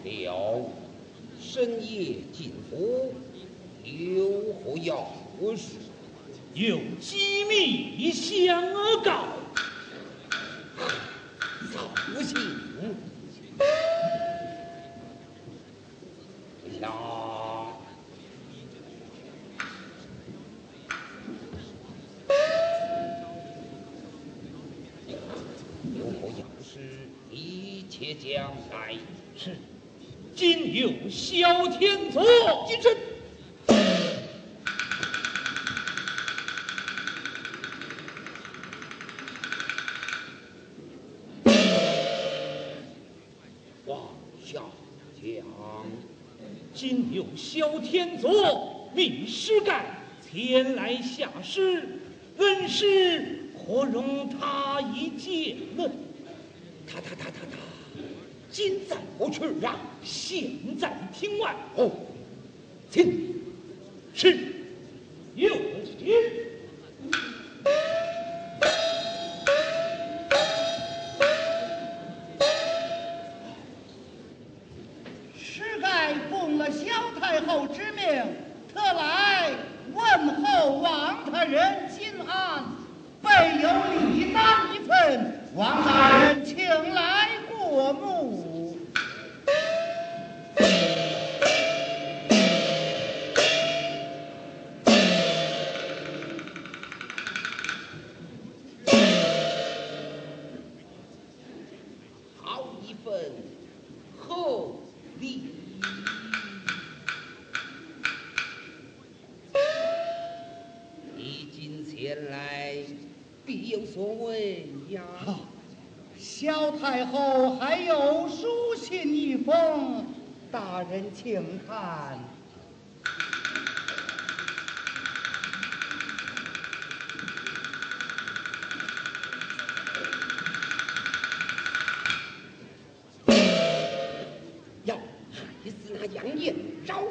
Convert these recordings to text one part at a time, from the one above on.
了，深夜进府，有何要事？ 有机密相告。 扫兴。下。有何要事，一切讲来。 是，今有萧天佐一阵。往下讲。 今有萧天佐命师干前来下师，恩师可容他一见呢？ 他，今在何处啊？ 现在厅外。 哦，请。 是，有请。 师盖奉了萧太后之命，特来问候王大人金安，备有礼单一份，王大人请来过目。 好一份厚礼。你今前来，必有所为呀。 萧太后还有书信一封，大人请看。 要害死那杨延昭，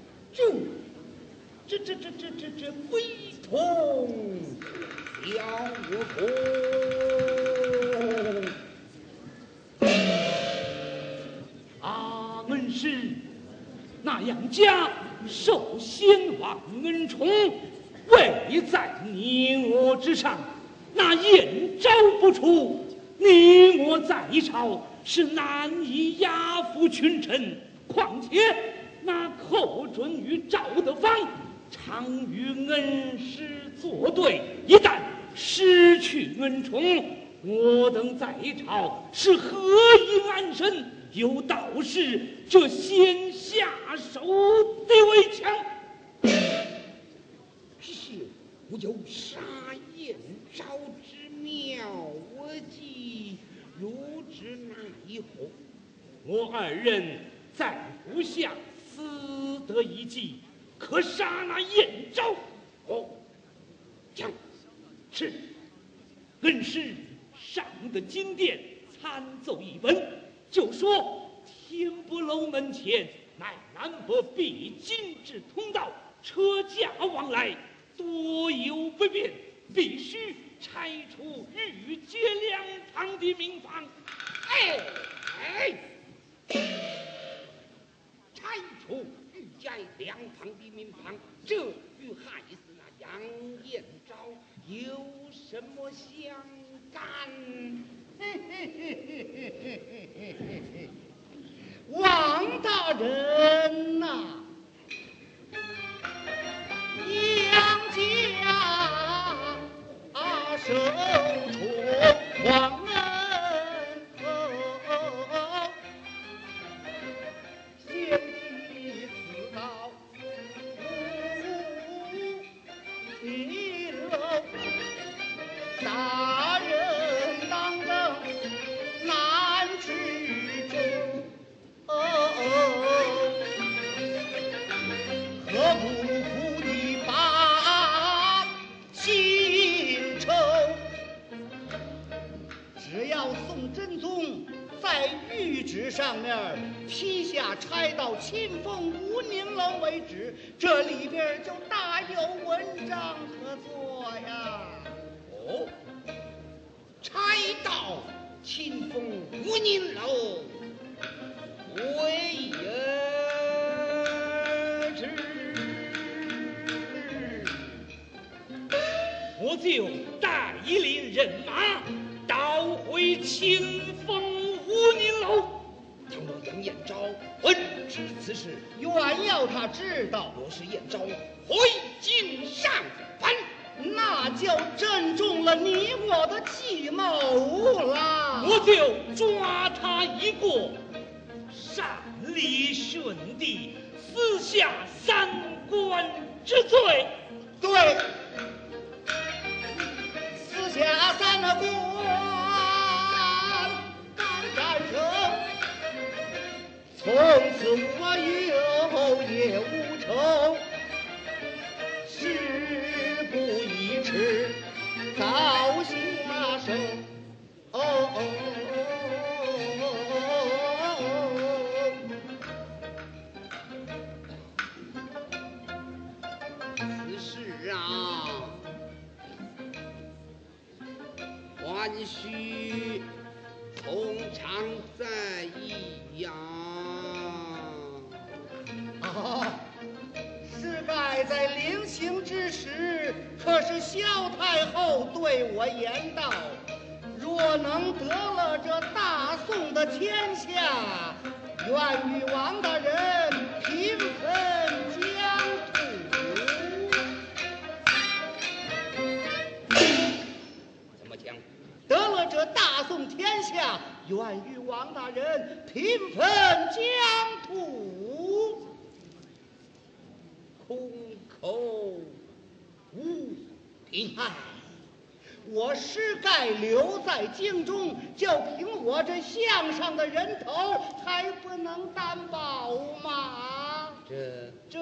这非同小可。 恩师，那杨家受先王恩宠，位在你我之上，那燕昭不出，你我在朝是难以压服群臣。况且那寇准与赵德芳常与恩师作对，一旦失去恩宠，我等在朝是何以安身？有道是这先下手的为强。 是我有杀燕昭之妙，我既如之奈何？ 我二人在府下私得一计，可杀那燕昭。 哦，讲。 是，恩师上的金殿参奏一文，就说天不楼门前乃南北必经之通道，车驾往来多有不便，必须拆除御街两旁的民房。 拆除御街两旁的民房，这与害死那杨延昭有什么相干？ 王大人呐，杨家生出皇恩厚，先帝赐道5楼，大人当政难取中。何不苦你把心愁？只要宋真宗在谕旨上面批下拆到清风无宁楼为止，这里边就大有文章可做呀。 哦，拆到清风无宁楼为就带领人马到回清风武宁楼。 倘若杨延昭闻知此事， 愿要他知道， 若是延昭回京上反， 那就正中了你我的计谋了。 我就抓他一个擅离顺地，私下三官之罪。 对，私下三官敢战胜，从此我有业无成，事不宜迟，早下手。 此事啊，还需从长再议呀。 是该在临行之时，可是萧太后对我言道：若能得了这大宋的天下，愿与王大人平分疆土。 怎么讲？ 得了这大宋天下，愿与王大人平分疆土。 空口无凭。 哎，我实该留在京中，就凭我这项上的人头，还不能担保吗？这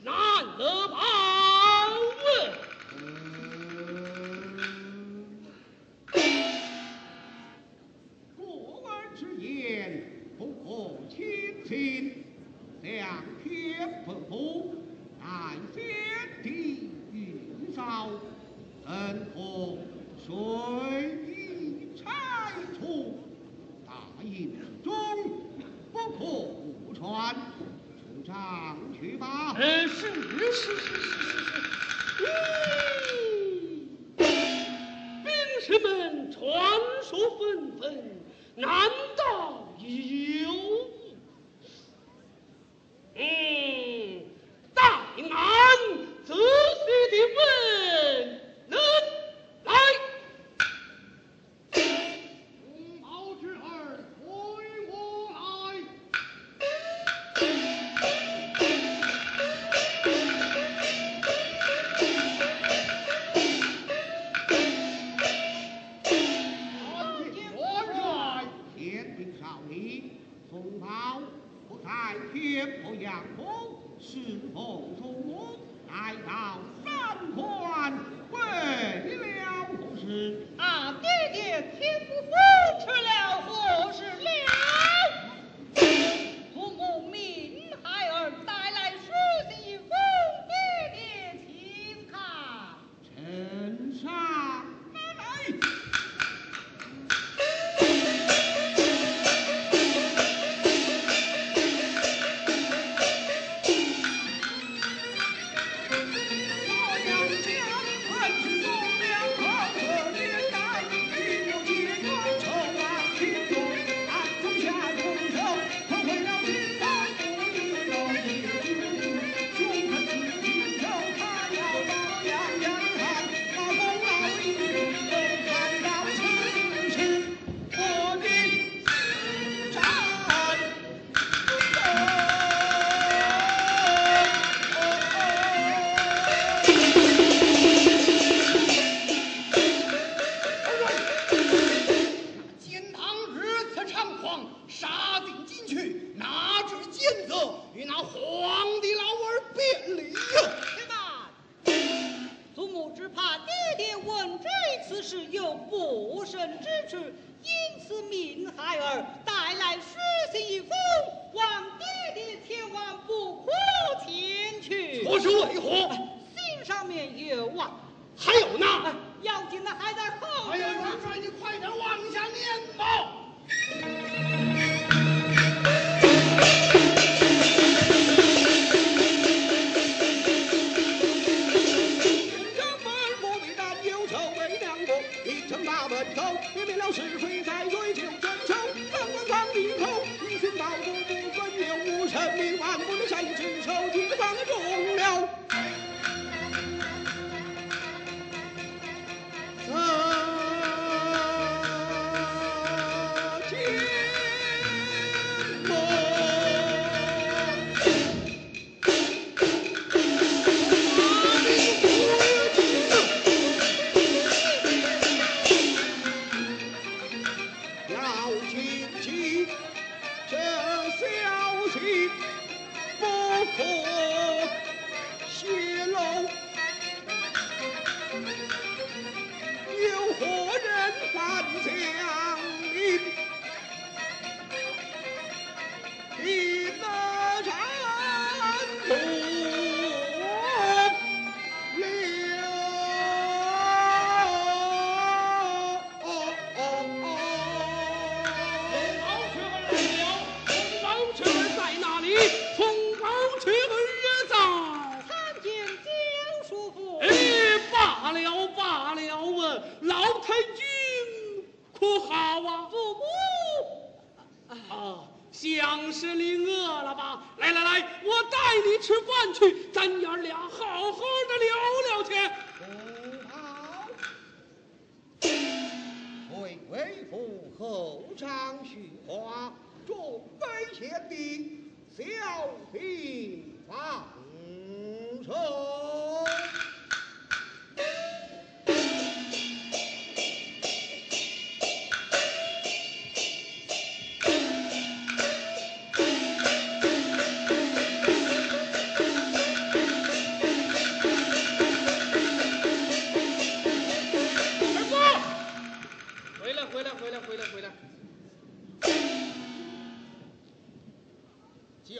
难得保过儿之言不可轻信，两天不服，待先帝运召，怎可随意拆除？大营之中不可误传，出帐去吧。 是。兵士们传说纷纷，难道有误？大安仔细地问人来。 毛之儿随我来。元帅，天兵少礼，奉报不在天破阳府，是否错？来到三关，为了何事？ 爹爹天不服，吃了何事了？父母命孩儿带来书信一封，爹爹请看。 呈上来。 我是为何？ 信上面有啊， 还有呢？ 要紧的还在后哎呀， 边呢。 元帅，你快点往下念吧。城门不必担忧，守卫两国，一城大门口，避免了是非在追求真仇。三关放地头，一群道不不分有无生命，万不能善意之手，一方中了。要谨记这消息不可泄露，有何人犯将领，必得斩头老太君可好啊？ 父母啊，像是你饿了吧？来，我带你吃饭去，咱爷俩好好的聊聊去。 不好，为父后场叙话，准备献帝，小兵放手。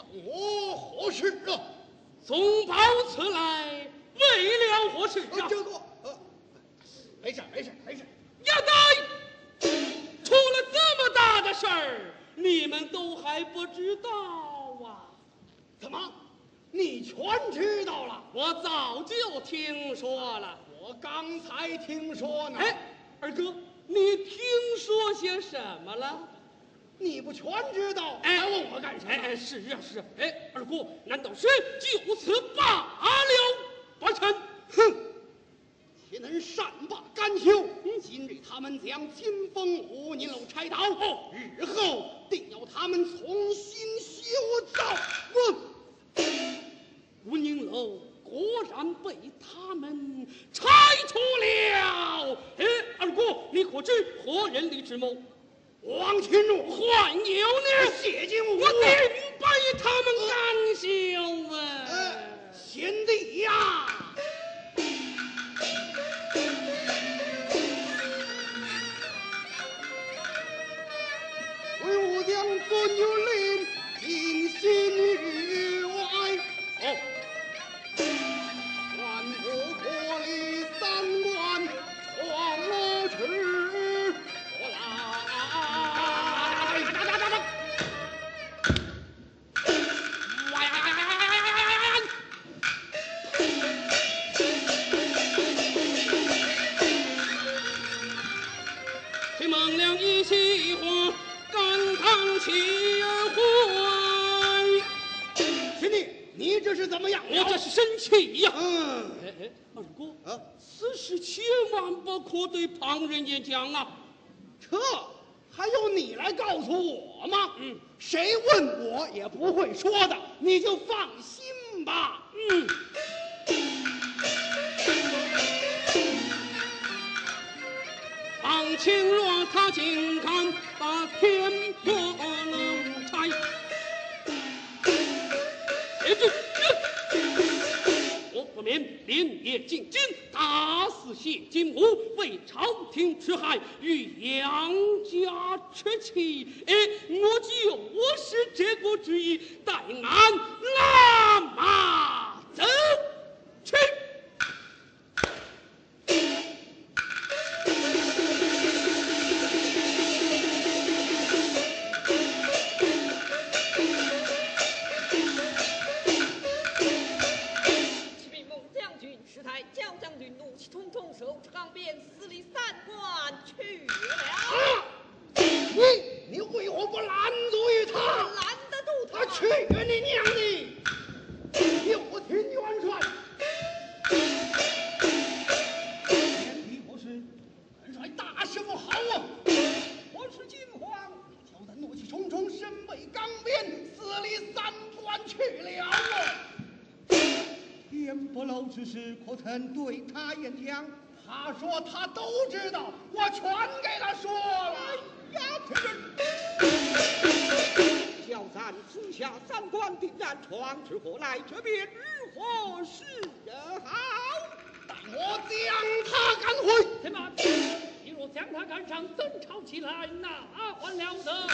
我何事啊？ 送宝此来，为了何事啊？ 这个，没事。 呀呆！出了这么大的事儿，你们都还不知道啊？ 怎么？你全知道了？ 我早就听说了。 我刚才听说呢。 哎，二哥，你听说些什么了？ 你不全知道， 哎， 还问我干什么？ 哎，是啊。哎，二姑，难道是就此罢了？不成？ 哼！岂能善罢甘休？今日他们将金风湖宁楼拆倒，日后定要他们重新修造。 吴宁楼果然被他们拆除了。哎，二姑，你可知何人力之谋？ 王钦若， 还有呢？ 谢金吾， 我定被他们甘休啊！ 贤弟呀！为吾将尊有令，平心于外。万不脱离三关，黄罗池我来。 这孟良一席话，赶堂起而回。 兄弟，你这是怎么样？ 我这是生气呀！ 哎， 二哥啊， 此事千万不可对旁人言讲啊！ 这还用你来告诉我吗？谁问我也不会说的，你就放心吧。 唐青若他竟敢把天破楼拆，我不免连夜进京，打死谢金吾，为朝廷除害，与杨家吃气。我就是这个旨意，待俺拉马走去。 焦将军怒气冲冲，手持钢鞭，死里三关去了。 你为何不拦阻于他？ 拦得住他？ 去你娘的！有听元帅，前敌不是元帅大事不好啊！我是金皇，小人怒气冲冲，身背钢鞭，死里三关去了啊！天不漏之事，可曾对他言讲？他说他都知道，我全给他说了。 叫咱直下三关，定然闯至何来？这便如何是好？ 待我将他赶回。 什么？你若将他赶上，争吵起来，那还了得？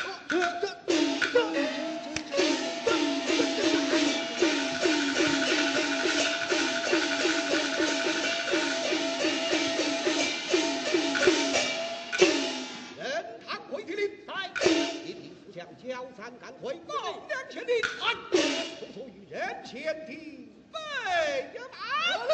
交战赶回，孟良前敌，从所与人前敌备呀马。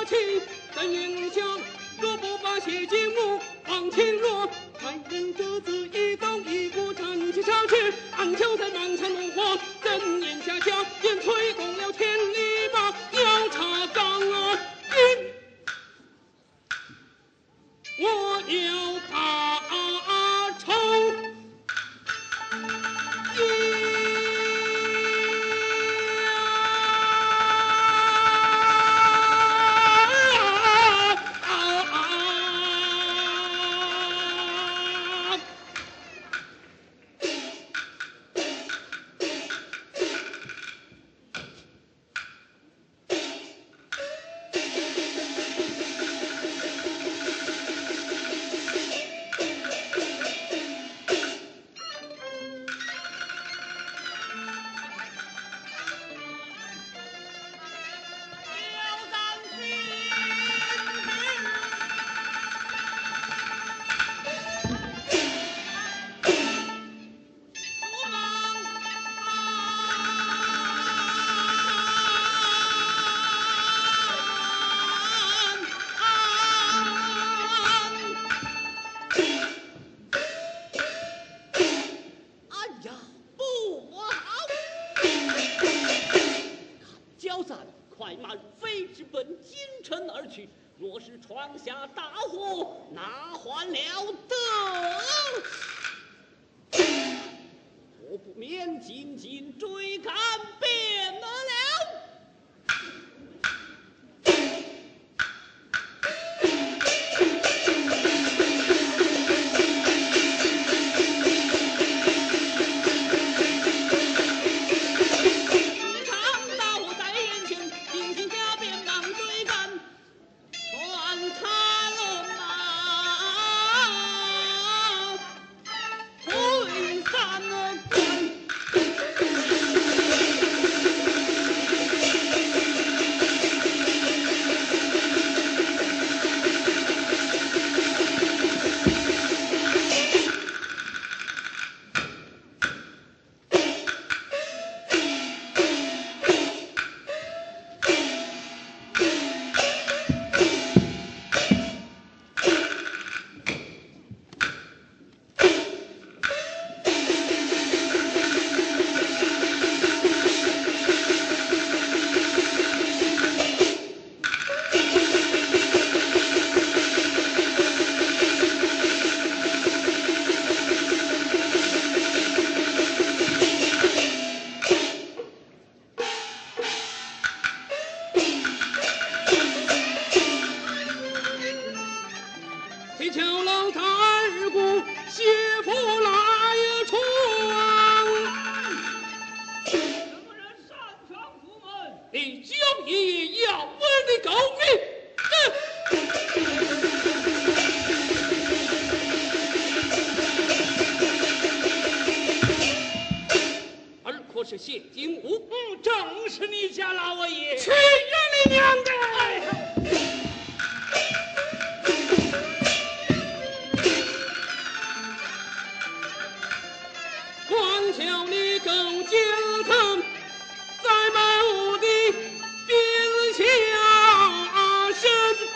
起，怎影响？若不把谢金木放前落，派人各自一刀一骨斩去杀去，暗枪在满城怒火，真言下下便推动了千里马，要插岗啊！我要把仇若是闯下大祸，哪还了得？我不免紧紧追赶便得了。谁敲了他二姑谢父来闯？ 什么人擅闯府门？ 你将也要问你狗命！而可是谢金吾， 正是你家老爷。 去呀你娘的！光瞧你狗奸臣，在某的边下身，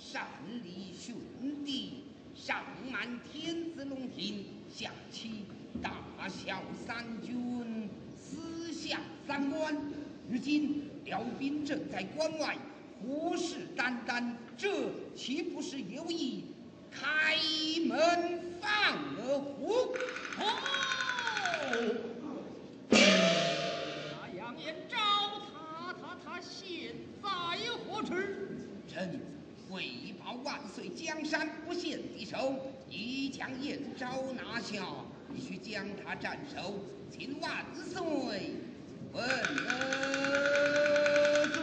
善理训帝，上满天子龙庭，下启大小三军，私下三关。如今辽兵正在关外，虎视眈眈，这岂不是有意开门放虎？ 那杨延昭，他现在何处？ 臣为保万岁江山不陷敌手，已将燕昭拿下，必须将他斩首，请万岁问罪。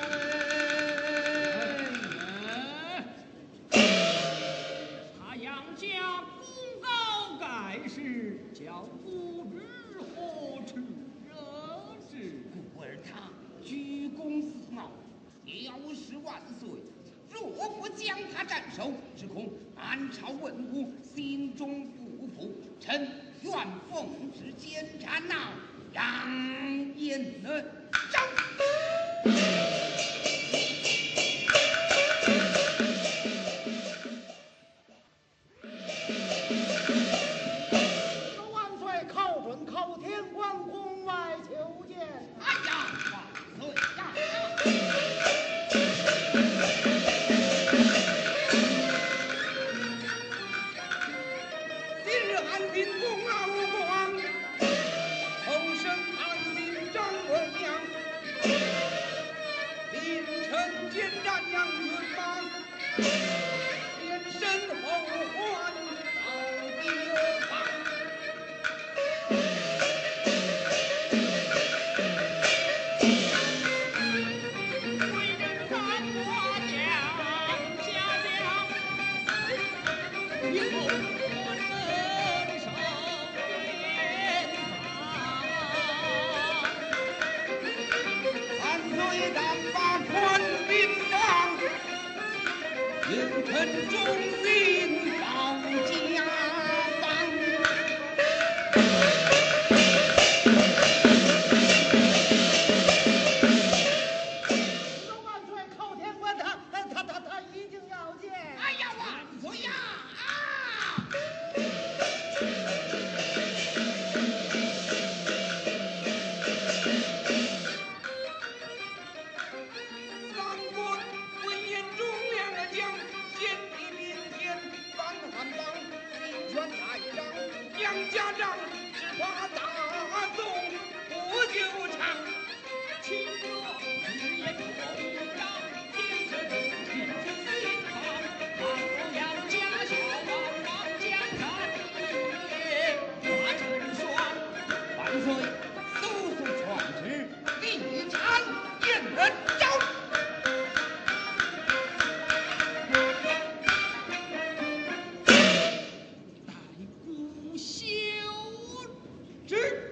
他杨家功高盖世，叫不知何处惹之。 故而他居功自傲，藐视万岁。若不将他斩首，只恐满朝文武心中不服。臣愿奉旨监斩那杨延昭。 万岁叩准叩天关宫外求见。 哎呀，万岁呀！今日安平宫傲光，后生安心张文阳，凌晨见战杨云芳，连身后患到地方。 为人三国将家将，以后我身受鞭万岁让把官兵放，应臣忠心保家邦。 万岁叩天关，他一定要见。 哎呀，万岁呀！啊！三国文彦忠两个将，先帝明天翻汉邦，兵权太张，杨家长只怕大宋不久长。 亲热日夜破壁章，天子天子心肠，万夫杨家小王江山，一夜化成霜。 万岁，速速传旨，立斩燕昭。 不休之。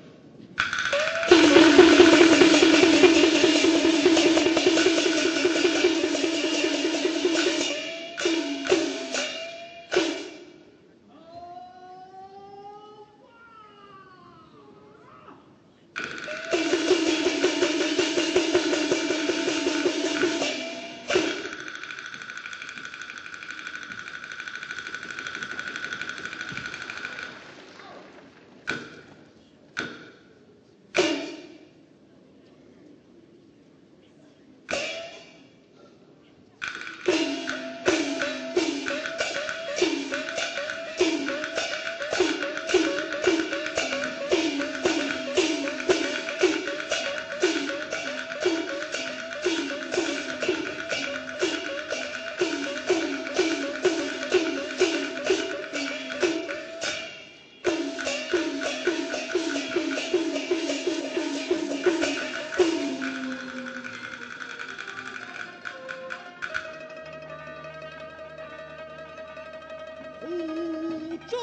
武忠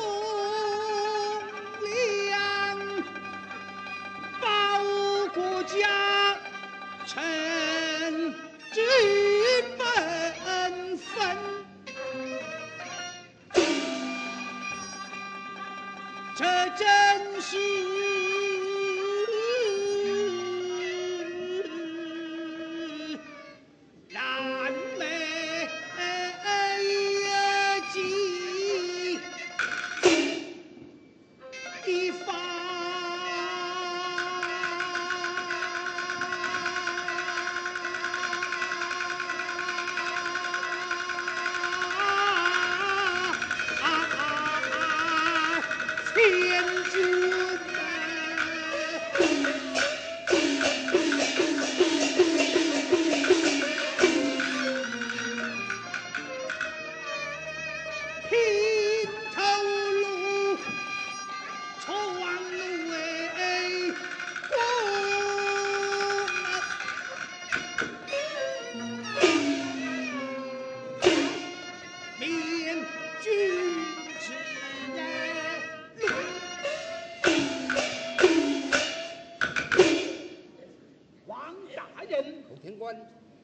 良，保国家，臣之本分。这真是燃眉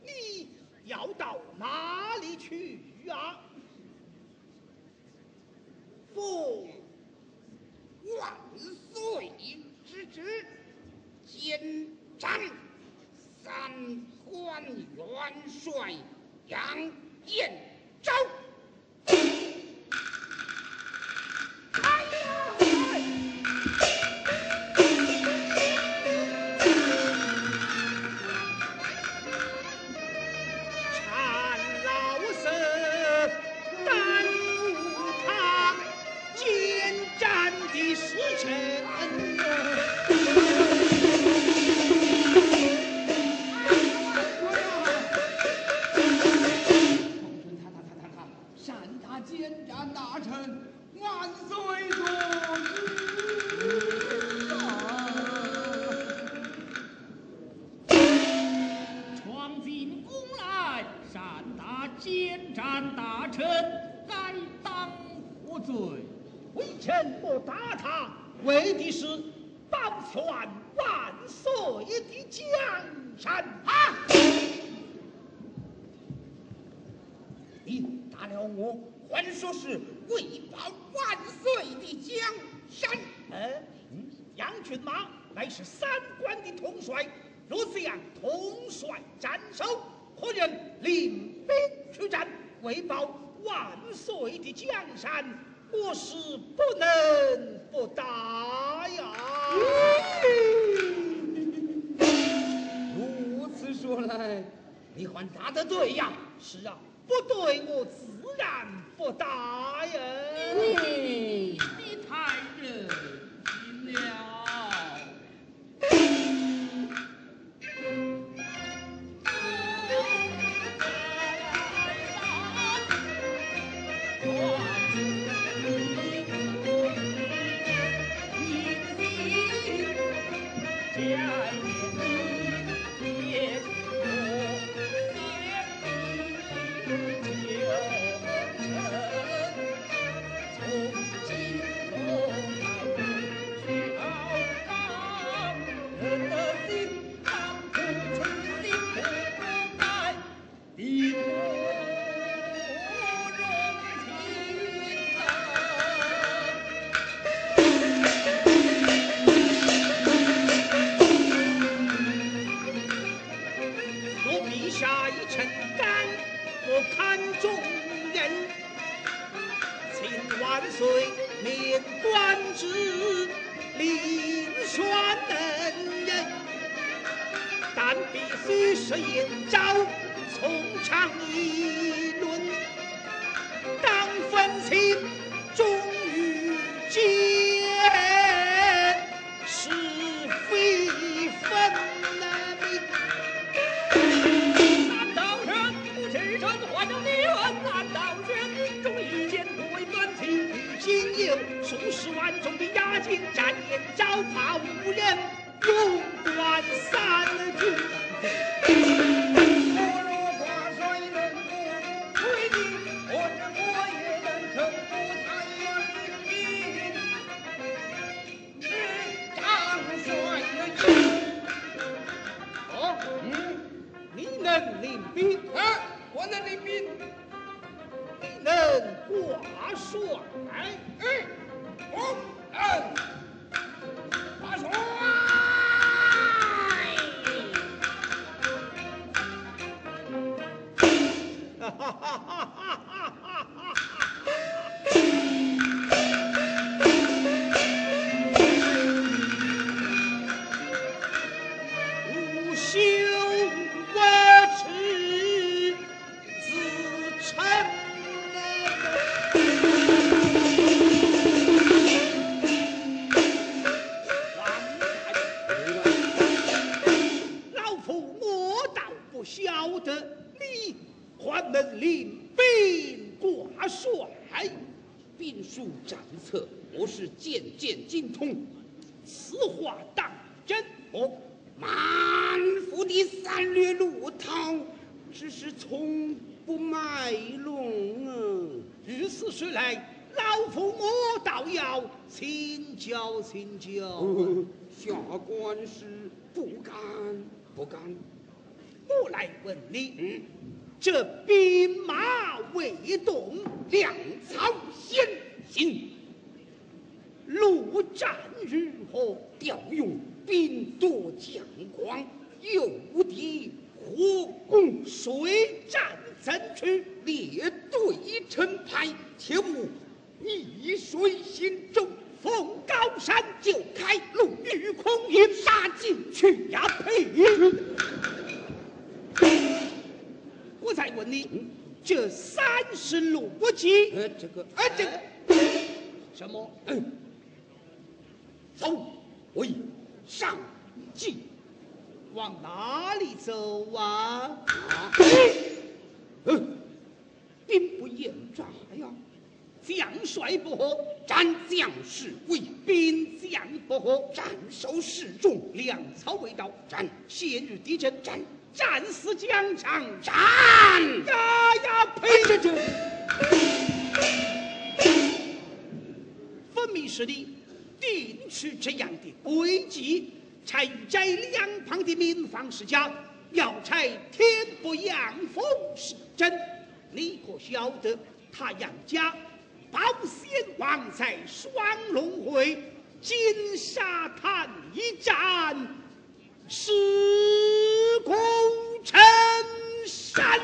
你要到哪里去啊？父万岁之旨，监斩三关元帅杨延昭。哎呀！ 馋老身耽误他监斩的时辰。 善他监斩大臣，万岁作闯进宫来，擅打监斩大臣，该当何罪？ 微臣不打他，为的是保全万岁的江山啊！ 你打了我，还说是为保万岁的江山。 杨骏马乃是三关的统帅，若这样统帅斩首，何人领兵出战，为保万岁的江山？我是不能不打呀！ 如此说来，你还打得对呀？ 是啊，不对我自然不打呀！ 你太热心了。 我是件件精通， 此话当真？ 满腹的三略路涛，只是从不卖弄啊。 如此说来，老夫我倒要请教请教。 下官是不敢。 我来问你，这兵马未动， 粮草先行， 陆战如何？ 调用兵多将广，诱敌火攻， 水战怎去？ 列队成排，切勿逆水行舟。 奉高山就开路， 与空营杀进去呀！呸！我再问你，这30路骑， 这个什么？ 走为上计， 往哪里走啊？ 兵不厌诈呀！ 将帅不和， 战将士为兵将不和， 战守士众， 粮草未到， 战陷入敌阵， 战战死疆场， 战呀！呸！分明是你定出这样的诡计，才欲摘两旁的民房世家，要拆天不阳风是真。你可晓得他杨家保险王在双龙会金沙滩一战，是功臣山。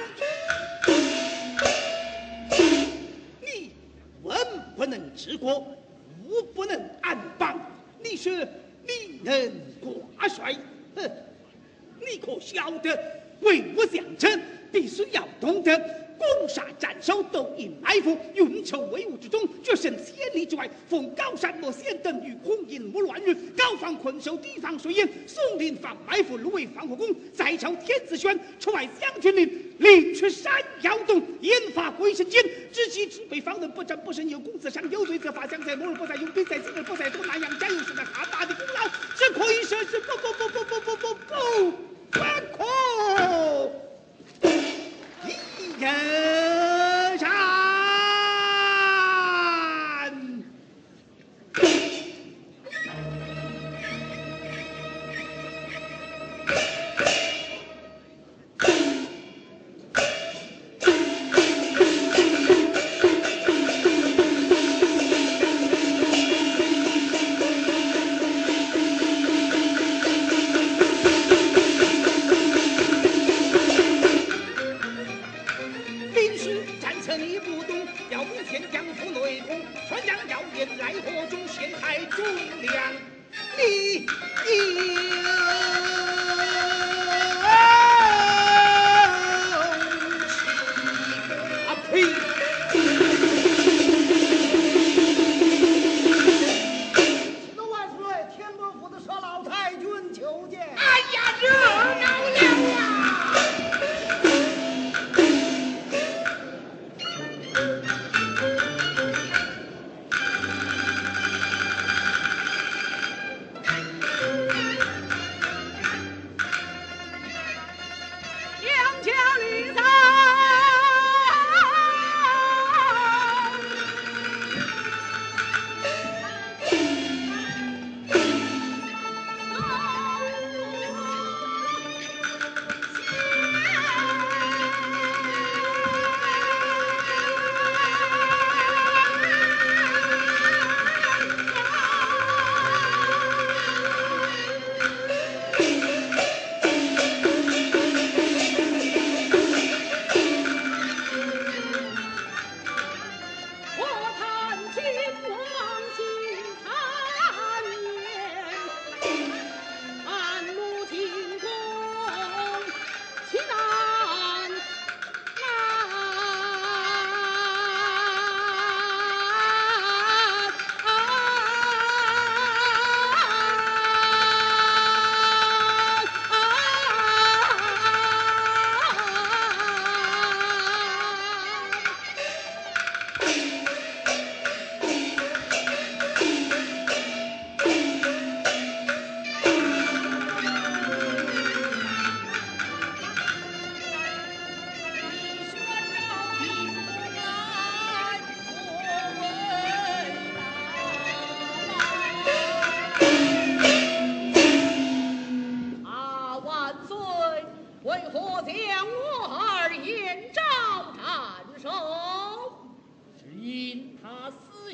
你文不能治国，武不能安邦，你说你能挂帅？你可晓得为我将臣，必须要懂得攻杀战守，斗隐埋伏，运筹帷幄之中，决胜千里之外。奉高山莫先等于空营无乱日，高防困守，低防水淹，松林防埋伏，芦苇防火攻。再朝天子轩，出外将军令，令去山摇动，引发鬼神间。知己知彼，方能不战不胜。有公子上，有罪则罚。将在某日不在，用兵在今日不在东南阳，加油是那汉大的功劳，只可以说是不可。一人山。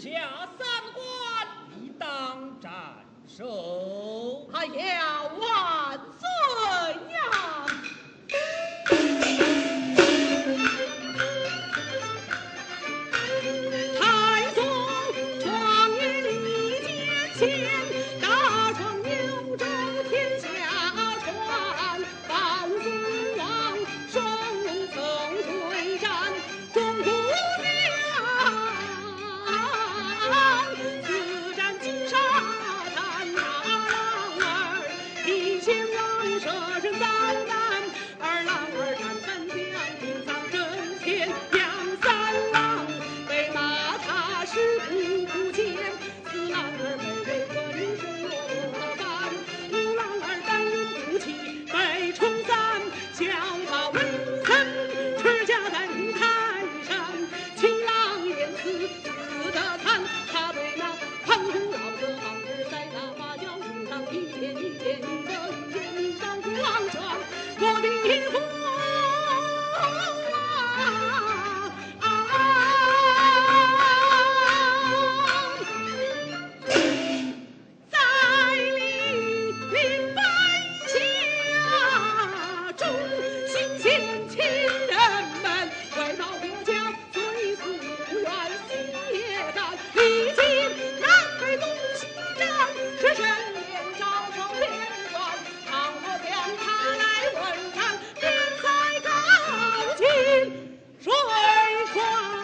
下三关，理当斩首。 还要万岁呀！ 太宗状元李见前，大创幽州天下传。报孙王双曾对战中国将，四战金沙滩大浪儿，一千王射身三弹，二郎儿战三将兵丧阵前，杨三郎被骂他是不见，四郎儿被浑身落干，五郎儿单人不起被冲散，想把文森持家在五台山，七郎言辞死得惨，他对那庞统老者往日在那芭蕉树上一见一见一个一见一三虎狼拳，我的父在临白下中，心牵亲人们为报国家，虽死不愿心也甘。历经南北东西战，只身年招受连官，倘若将他来问斩，便在高进水船。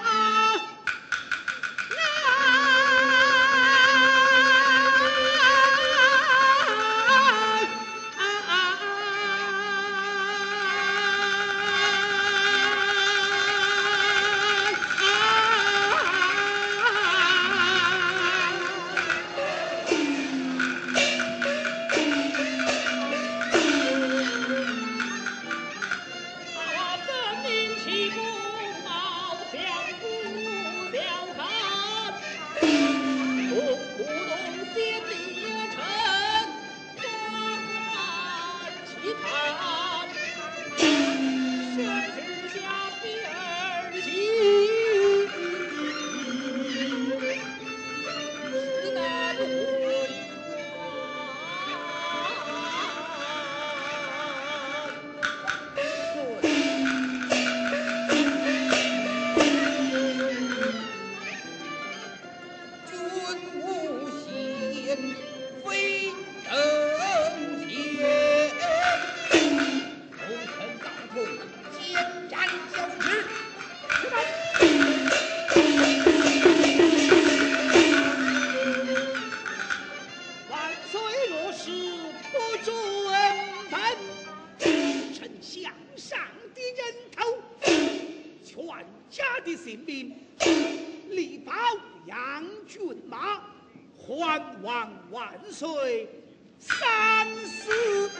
分明其功劳，相互调侃，动不动先帝臣，官其谈，谁知下边儿戏，是那对君无贤，非等闲。红尘当空，奸战交织。 万岁若是不准本，臣向上的人头，全家的性命，力保杨骏马，还望万岁三思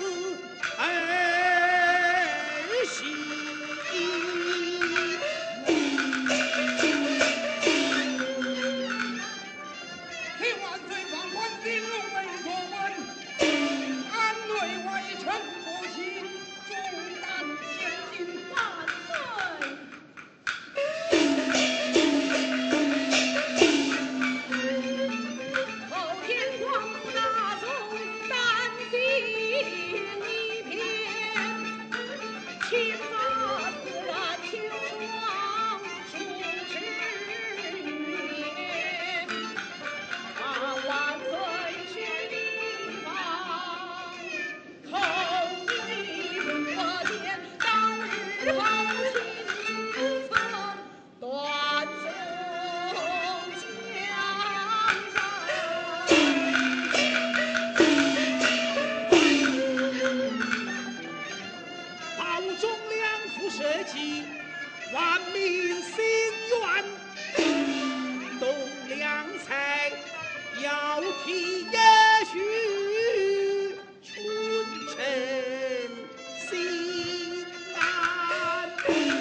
而行。 替万岁放宽丁龙为国文，安内外臣不惜重担前进。 万岁！后天光复大宋，丹心一片，青马自然秋霜，数十年。万岁是地方，口里可见当日后亲曾断送江山。 保中两副社稷，万民心愿。栋梁才要提也许，群臣心安。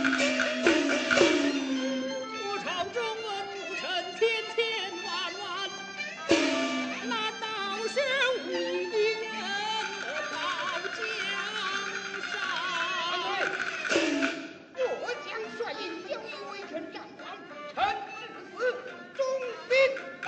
我朝中文武臣千千万万，难道是无一人保江山？ 我将率领将一微臣战王，臣至死忠心。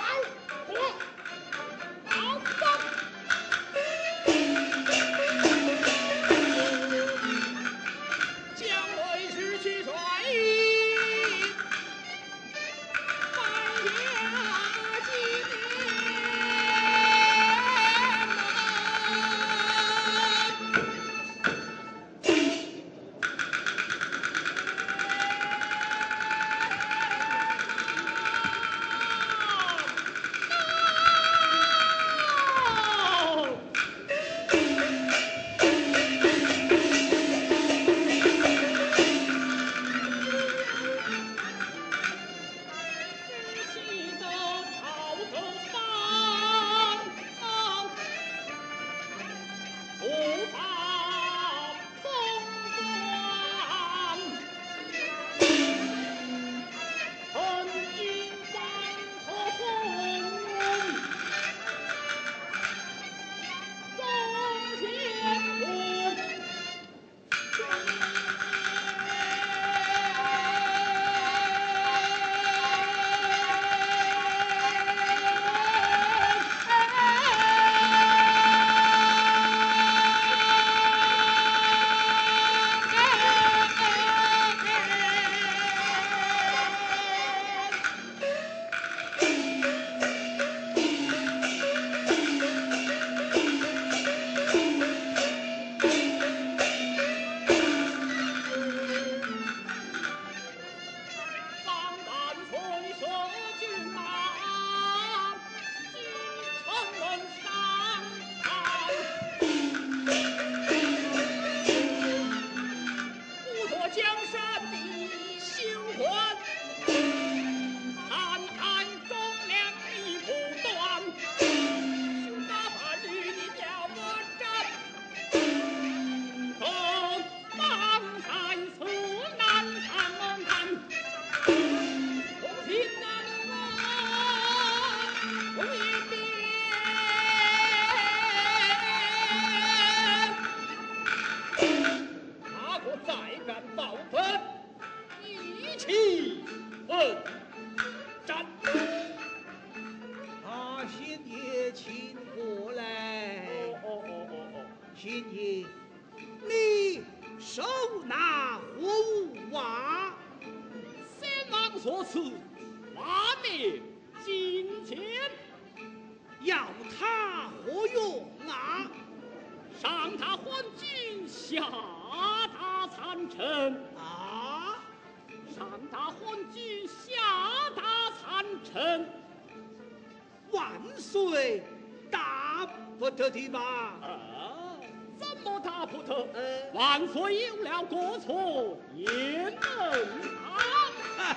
所赐，画面金钱，要他何用啊？上他还军，下他参臣啊！上他还军，下他参臣，万岁大不得的吧？啊，怎么大不得？万岁有了过错，也能啊！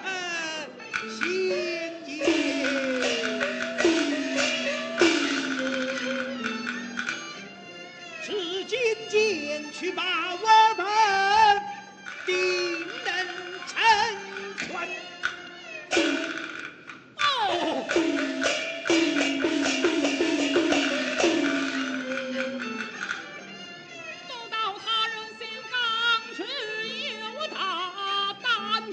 贤言。是今见去把我们定能成全。 哦， 都道他人心刚直有大胆，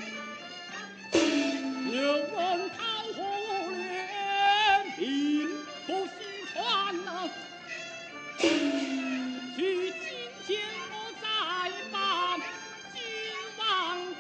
有问讨何连并不虚传呐？去觐见我再把君王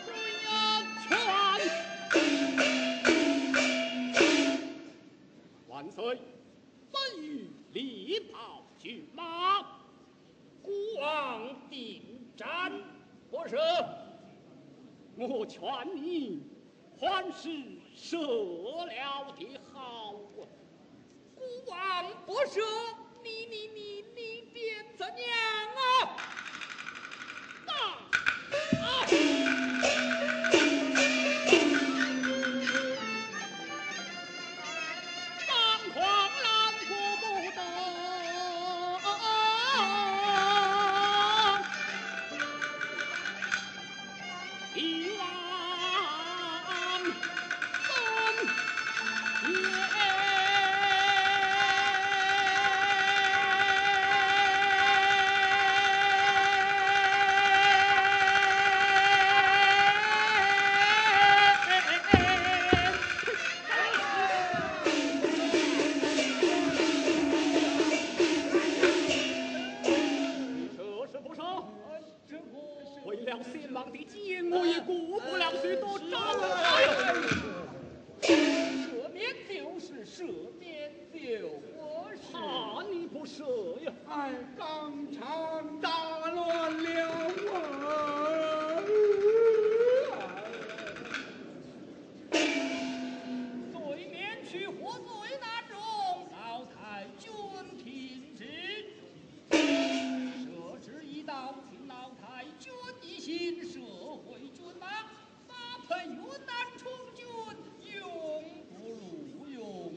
规劝。万岁，本欲力保骏马，孤王定战，不是？我劝你还是射了的好啊！孤王不射，你便怎样啊？张狂拦过不得，一往分这是不少。为了先王的剑，我也顾不了许多招来。赦免就是赦免，就是怕你不赦呀！ 哎，纲常大乱了啊！ 罪免去，获罪难容，老太君听之。设置一道，请老太君一心，社会军马，发配云南充军，永不录用。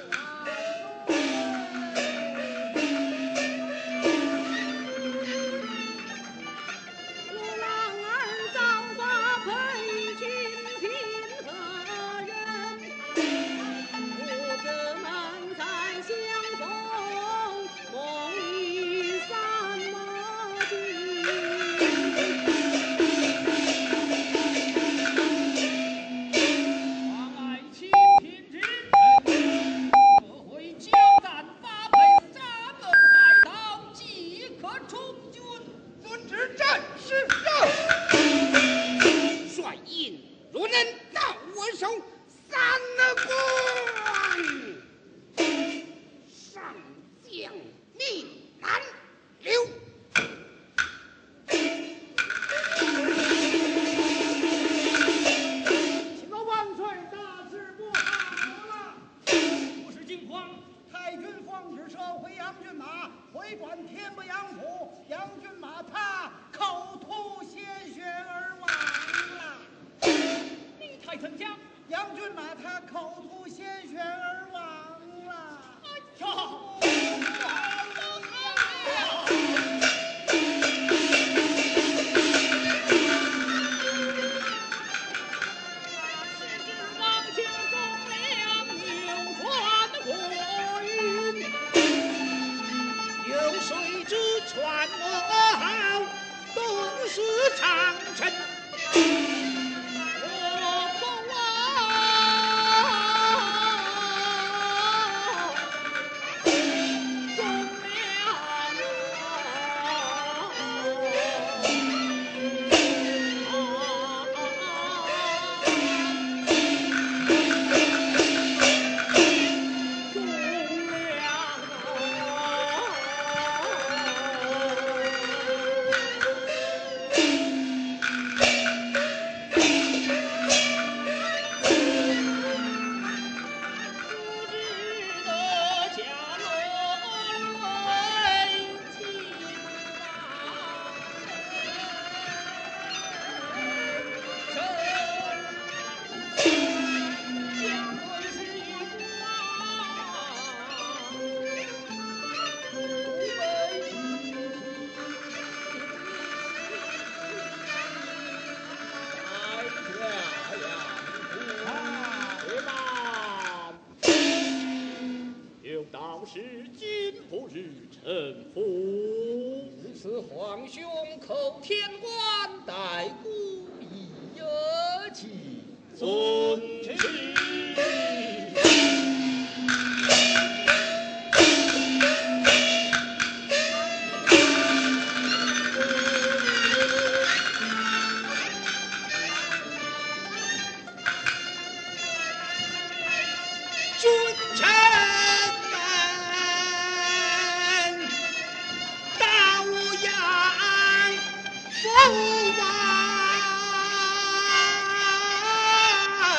我郎儿早发配军平何人？我这们再相逢，梦已散么尽。 王爱卿听之，这回交战发配咱们来到，即可充军。 遵旨，战士上。帅印若能到我手，三关上将命难留。 请了万岁，大事不好了！ 不是惊慌， 太君奉旨撤回杨骏马，回转天不阳府，杨骏马他口吐鲜血而亡了。 你太曾讲， 杨骏马他口吐鲜血而亡了。 呀！ 是指王卿忠良，扭转国运。 有谁知传我好，顿时长城。 我不啊！ 日臣服。 此皇兄叩天官，待孤一计。 遵旨。 君臣们，大无恙，父王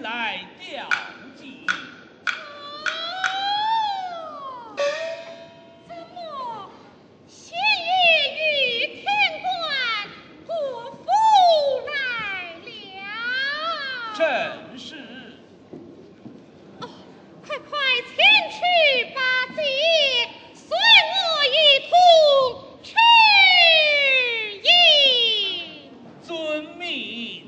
来调集。 怎么先于天官国父来了？ 正是。 哦，快前去把节，随我一同去迎。 遵命。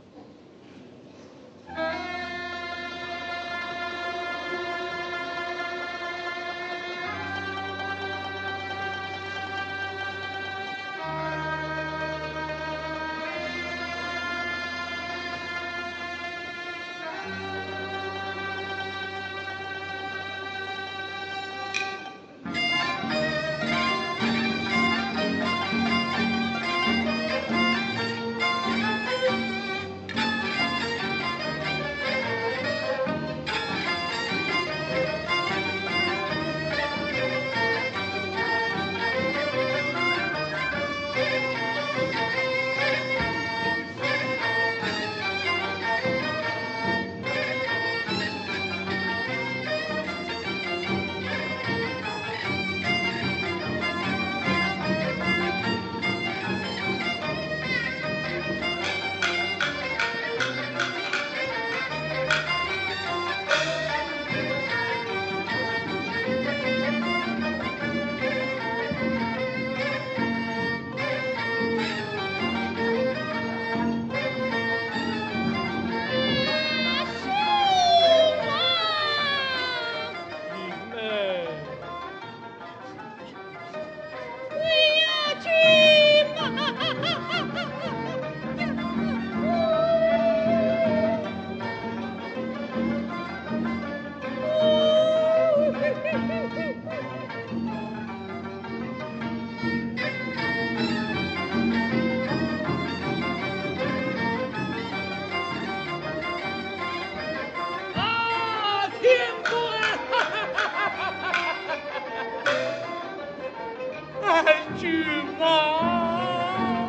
君啊！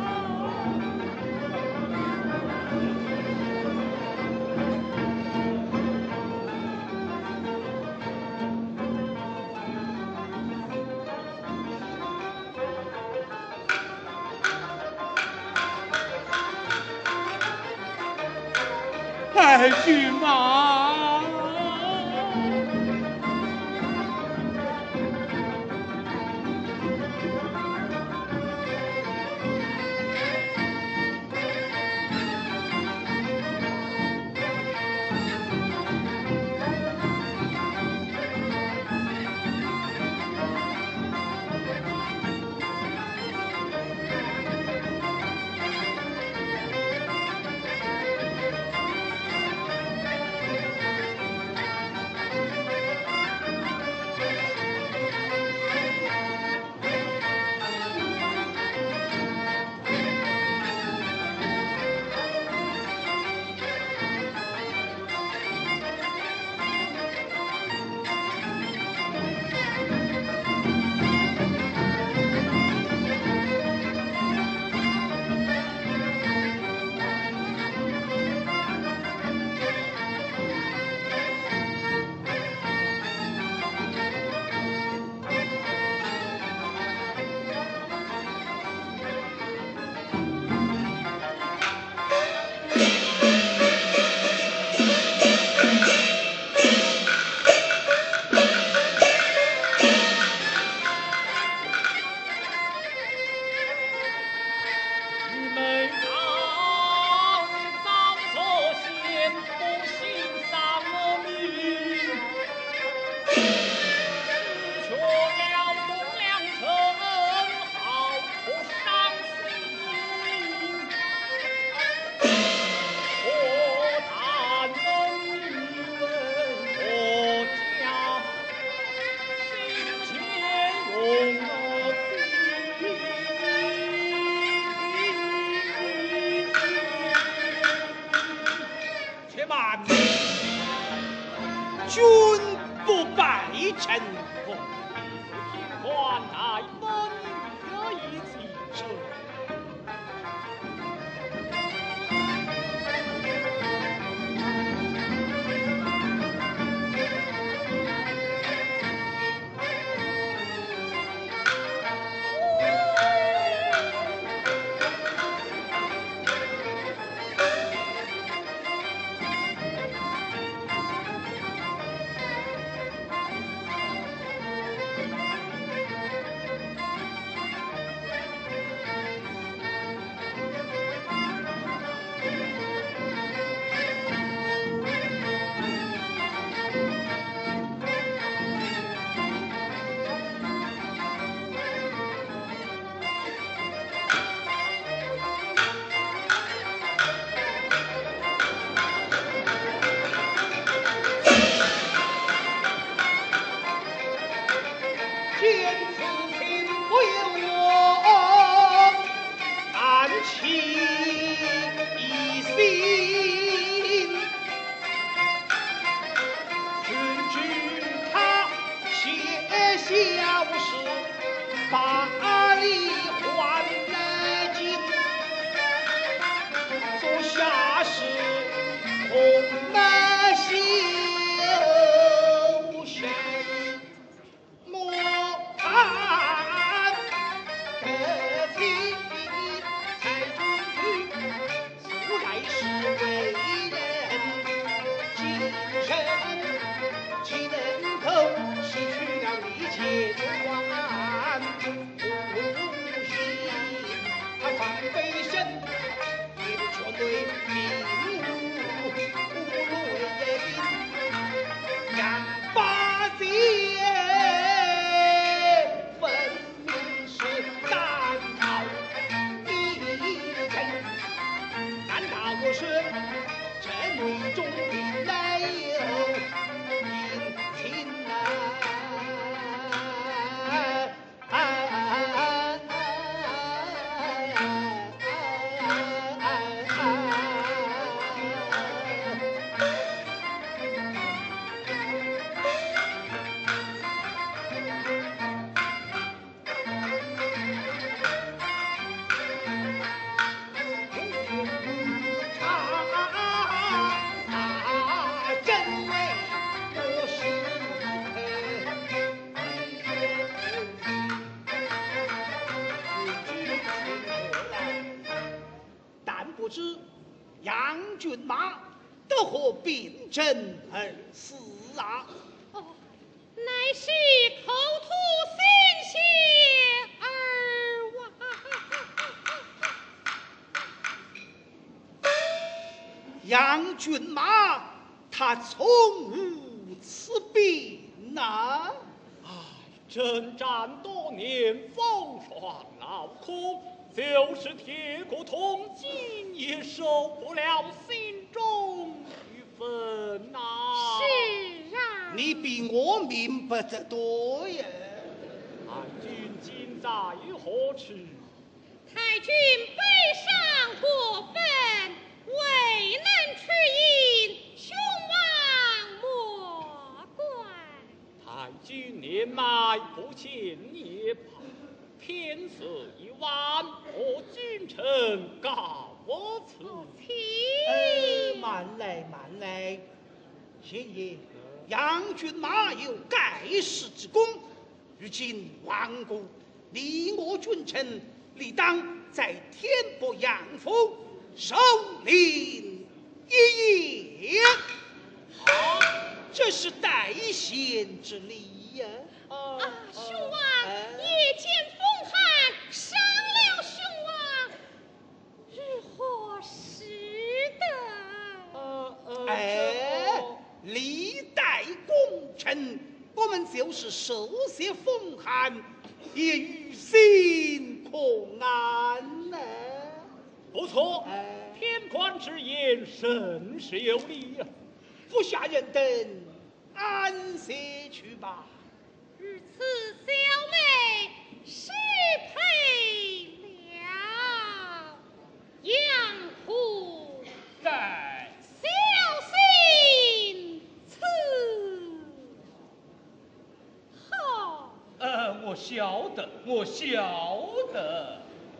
爱君啊！君不拜臣，我平官待本可以进城。 法力还来尽，做下士恐难休想。莫看得起才君去，素来是为人谨慎，岂能够失去了一切的还不行？他防备深，也全对民无路也杨八戒分明是单刀一人，难道我说这内中的来有隐情啊？真为我是但不知杨骏马得何病症而死啊？ 哦，乃是口吐鲜血而亡。 杨骏马他从无此病啊！ 征战多年，风霜劳苦，就是铁骨铜筋也受不了心中郁愤呐。 是啊， 你比我明白得多呀！ 太君今在何处？ 太君悲伤过分，未能出营，兄王莫怪。 太君年迈不见也罢，天色已晚，我君臣告辞。 慢来慢来，贤爷，杨骏马有盖世之功，如今亡故，你我君臣理当在天伯杨府守灵一夜。好，这是代贤之礼呀！ 啊，兄王，夜间风寒，伤了兄王，如何使得？ 历代功臣，我们就是受些风寒，也于心可安呢。 不错，天官之言甚是有理呀。 府下人等安歇去吧。 如此小妹失配了杨虎， 该小心此后。 我晓得，我晓得。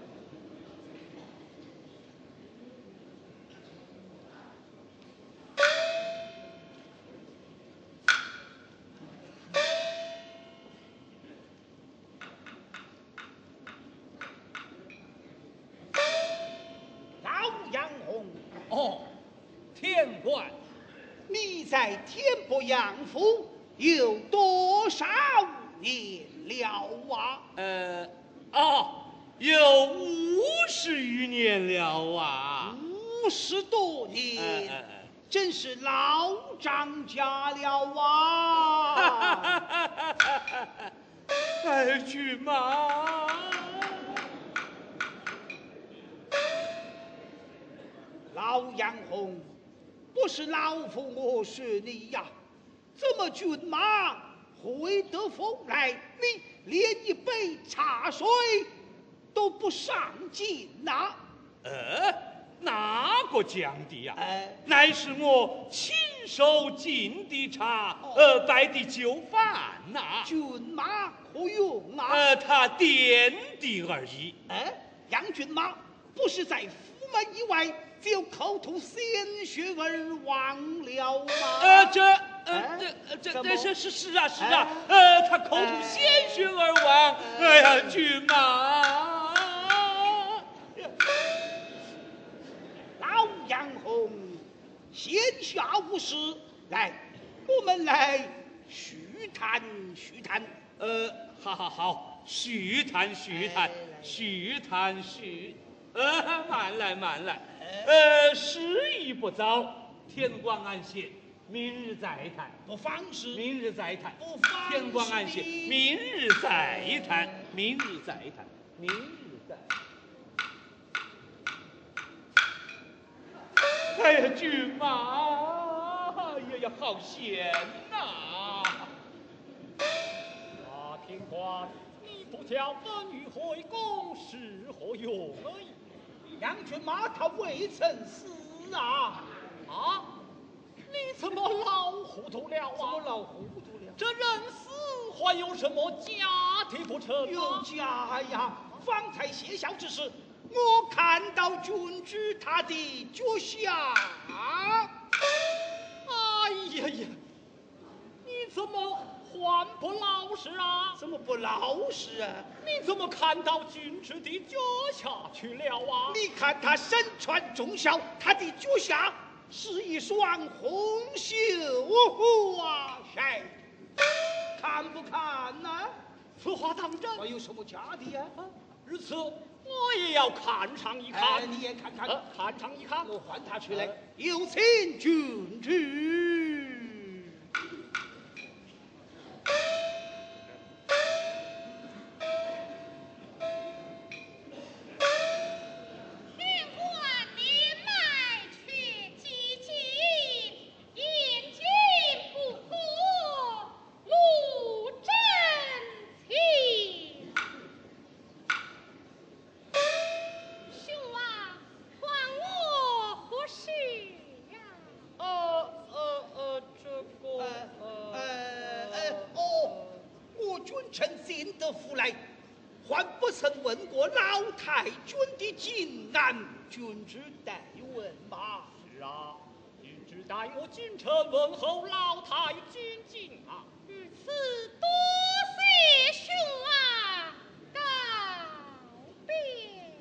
老杨红， 哦，天官， 你在天伯杨府有多少年了啊？ 有50余年了啊 ，50多年，真是老张家了啊！ 太君嘛， 老杨红，不是老夫我说你呀，怎么骏马会得风来？你连一杯茶水都不上进呐！ 哪个讲的呀？ 哎乃是我亲手敬的茶，摆的酒饭呐。 骏马可用啊？ 他点的而已。 杨骏马不是在府门以外，只有口吐鲜血而亡了吗？ 是啊，他口吐鲜血而亡。哎呀，骏马， 老杨红，闲暇无事，来，我们来叙谈。 好，叙谈。慢来。时宜不早，天光暗些，明日再谈。 不妨事。 明日再谈。 不妨事。 天光暗些，明日再谈。哎呀，骏马，呀，好险呐！ 听官，你不叫本欲回宫，是何用而已？ 杨骏马他未曾死啊！ 你怎么老糊涂了啊？这人死还有什么假的不成？ 有假呀！方才歇晓之时，我看到君主他的脚下。 哎呀，你怎么还不老实啊？ 怎么不老实啊？ 你怎么看到君主的脚下去了啊？ 你看他身穿重孝，他的脚下是一双红袖啊！谁看不看呢？ 此话当真？ 有什么假的呀？ 如此，我也要看上一看。 你也看看。 看上一看。 我唤他出来。有请君主。君之代问吧。 是啊，君之代我君臣问候老太君敬啊。 如此多谢兄啊，告别。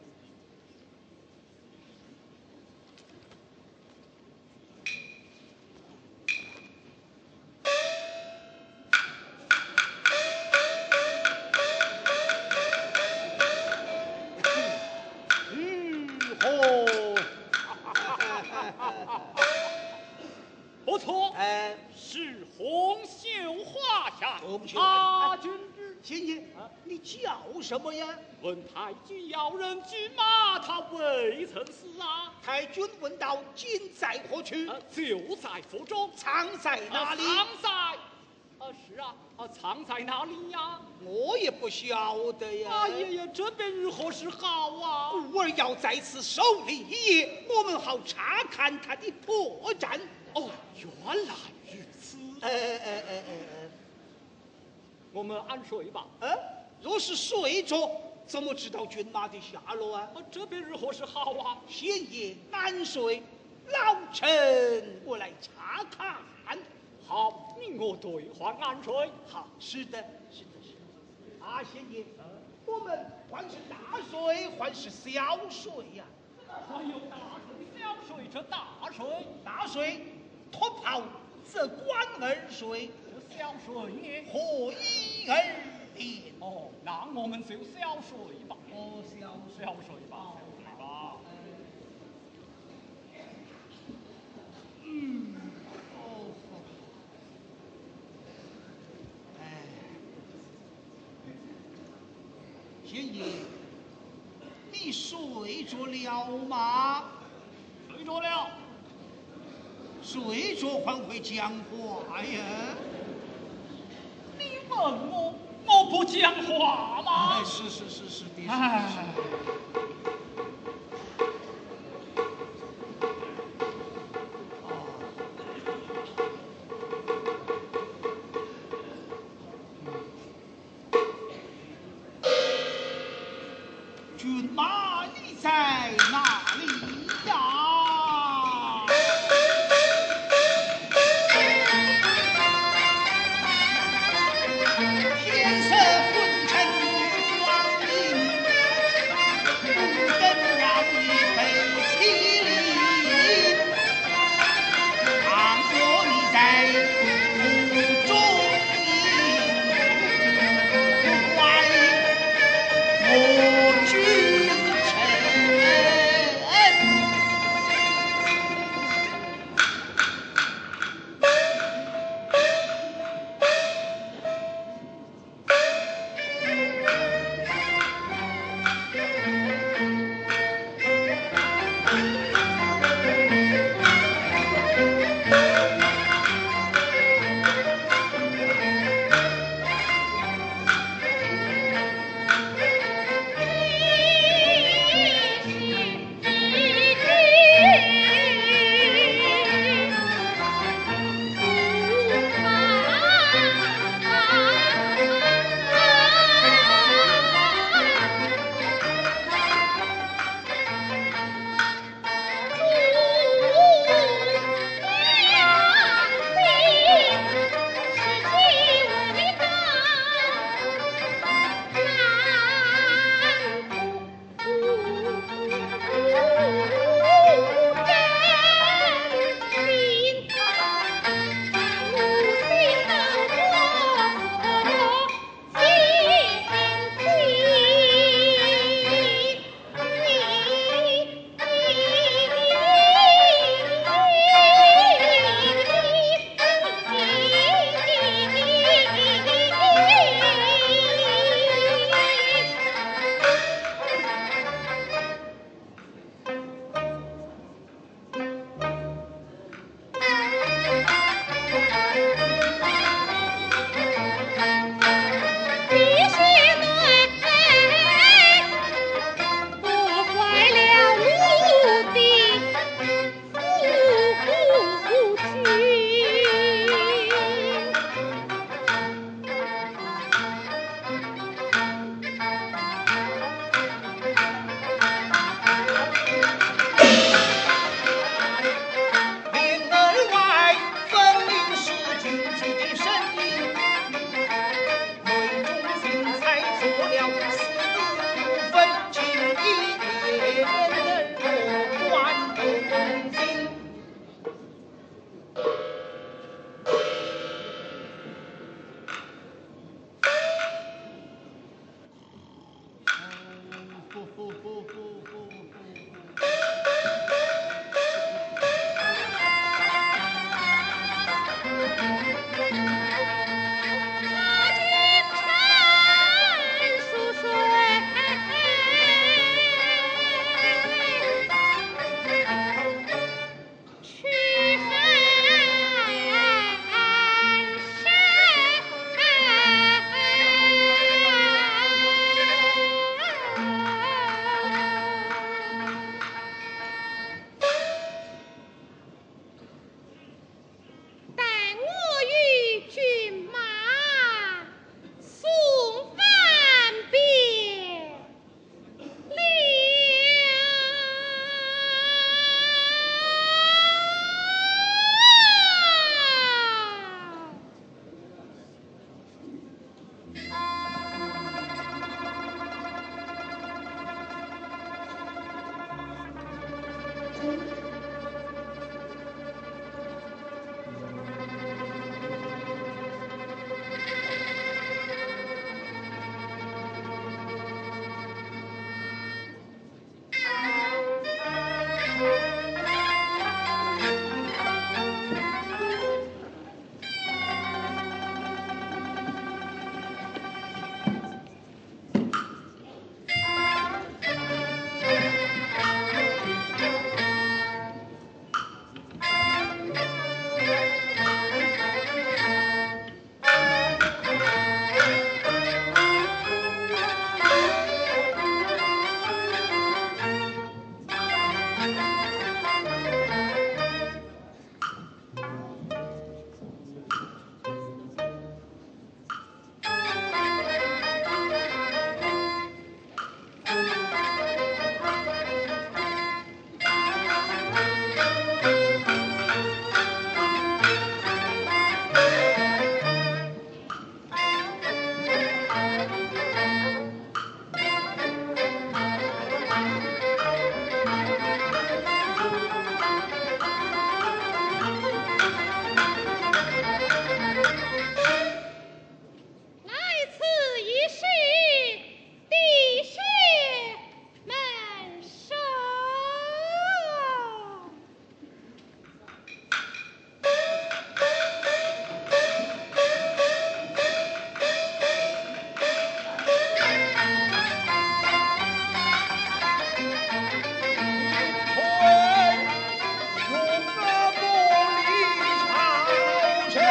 不错，是红袖华裳。君之贤爷，你叫什么呀？ 问太君要人骏马，他未曾死啊。 太君问道：今在何处？ 就在府中。 藏在哪里？ 藏在。是啊，藏在哪里呀？ 我也不晓得呀。 哎呀，这便如何是好啊？ 故儿要在此守立一夜，我们好查看他的破绽。 原来如此。我们安睡吧。 若是睡着，怎么知道骏马的下落啊？ 这便如何是好啊？ 贤爷安睡，老臣我来查看。 好，你我对换安睡。 好，是的。贤爷，我们还是大睡还是小睡呀？ 还有大睡小睡，这大睡脱袍则冠而睡， 这小睡呢？ 合衣而眠。 那我们就小睡吧。小睡吧。 贤爷，你睡着了吗？ 睡着了。 睡着还会讲话呀？ 你问我不讲话吗？ 是的。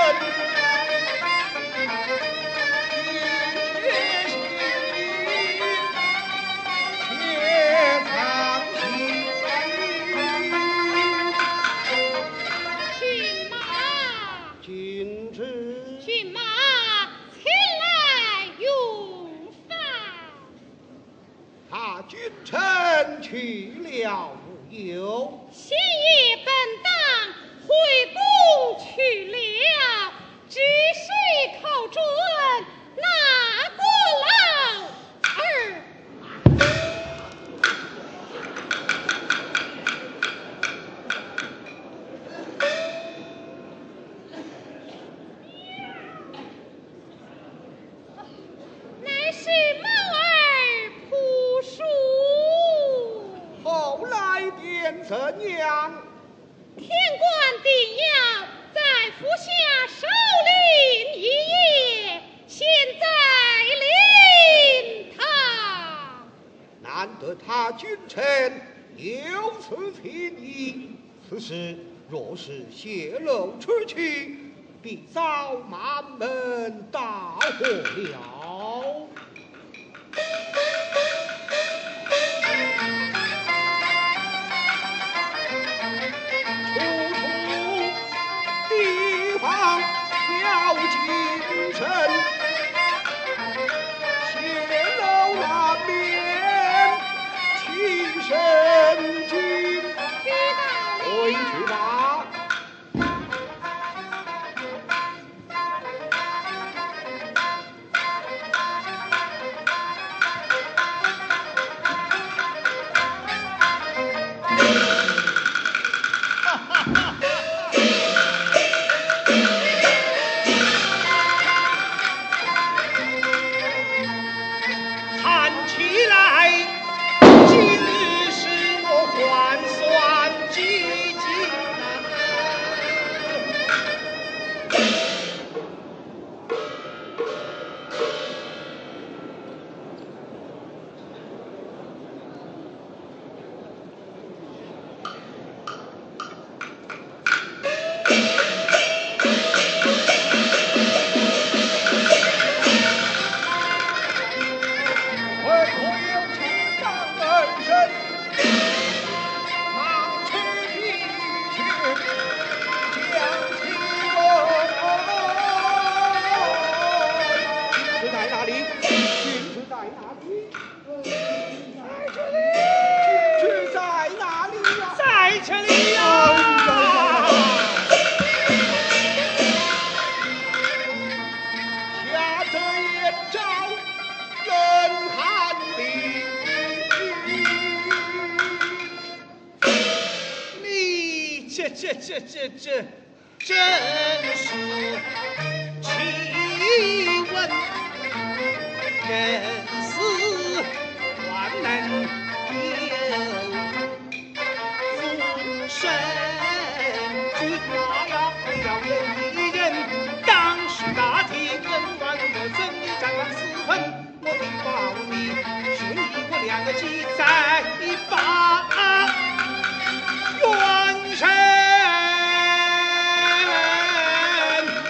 若是泄露出去，必遭满门大祸了。处处提防小京城，泄露难免起身军。回去吧。看起来，今日是我换算计计这真是奇闻，人死还能有复生君啊呀！要有一人当时大体跟完我怎你战完私魂，我必把你寻一我两个计在把元神。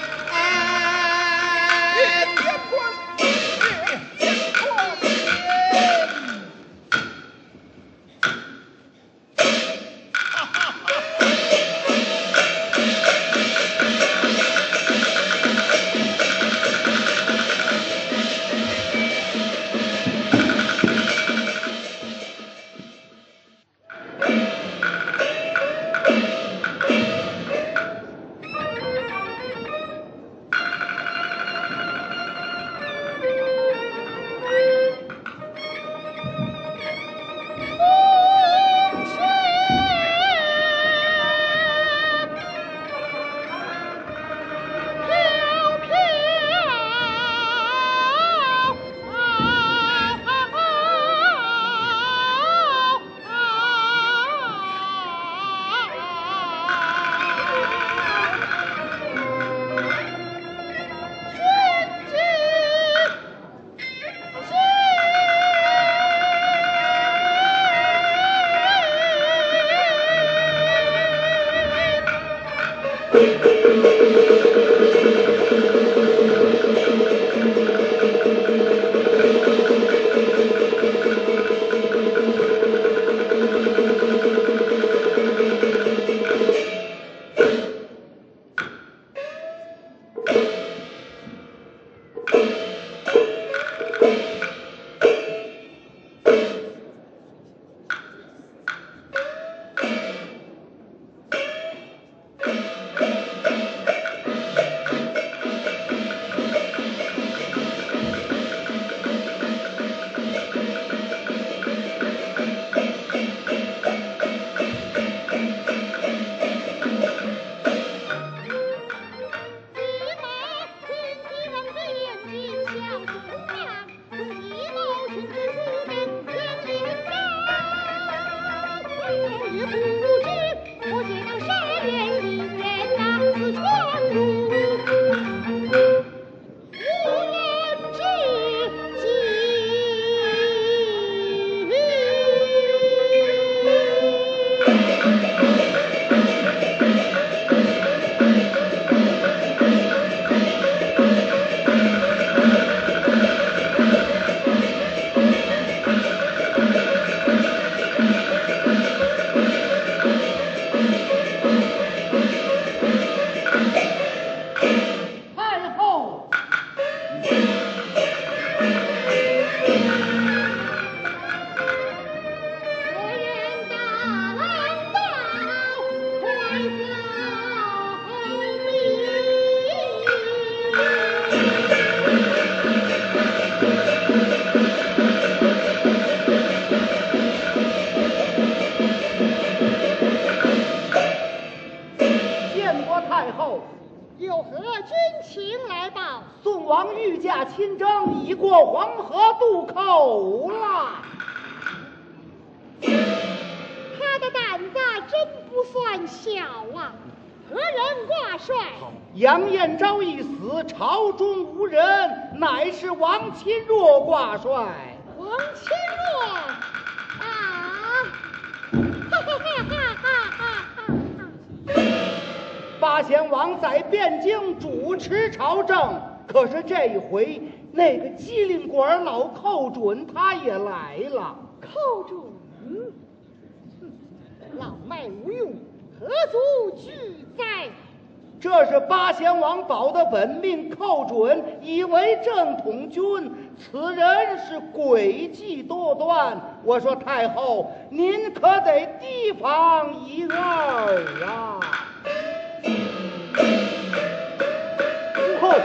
有何军情来报？ 宋王御驾亲征，已过黄河渡口了。 他的胆子真不算小啊！何人挂帅？ 杨彦昭一死，朝中无人，乃是王钦若挂帅。 王钦若啊！哈哈哈哈哈哈！ 八贤王在汴京主持朝政，可是这一回那个机灵鬼儿老寇准他也来了。 寇准，老迈无用，何足惧哉？ 这是八贤王保的本命寇准，以为正统军，此人是诡计多端。我说太后，您可得提防一二啊！ 父后，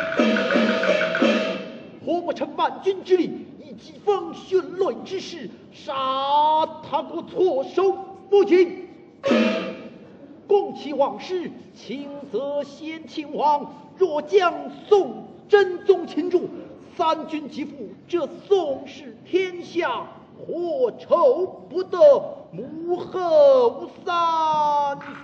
何不趁万军之力，以疾风迅乱之势，杀他个措手不及？共其往事，轻则先秦王，若将宋真宗擒住，三军即复，这宋氏天下何愁不得母后三思？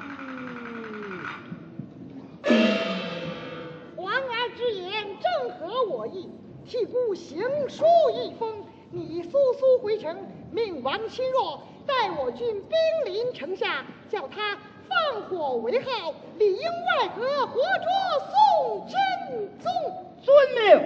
皇儿之言正合我意，替孤行书一封，你速速回城，命王钦若带我军兵临城下，叫他放火为号，里应外合，活捉宋真宗。 遵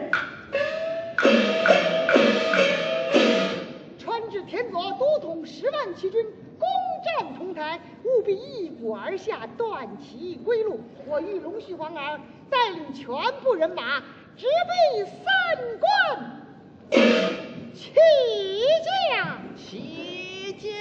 命。传旨田佐都统10万骑军攻占重台，务必一鼓而下，断其归路。我谕龙须皇儿带领全部人马，直逼三关。起驾！ 起驾！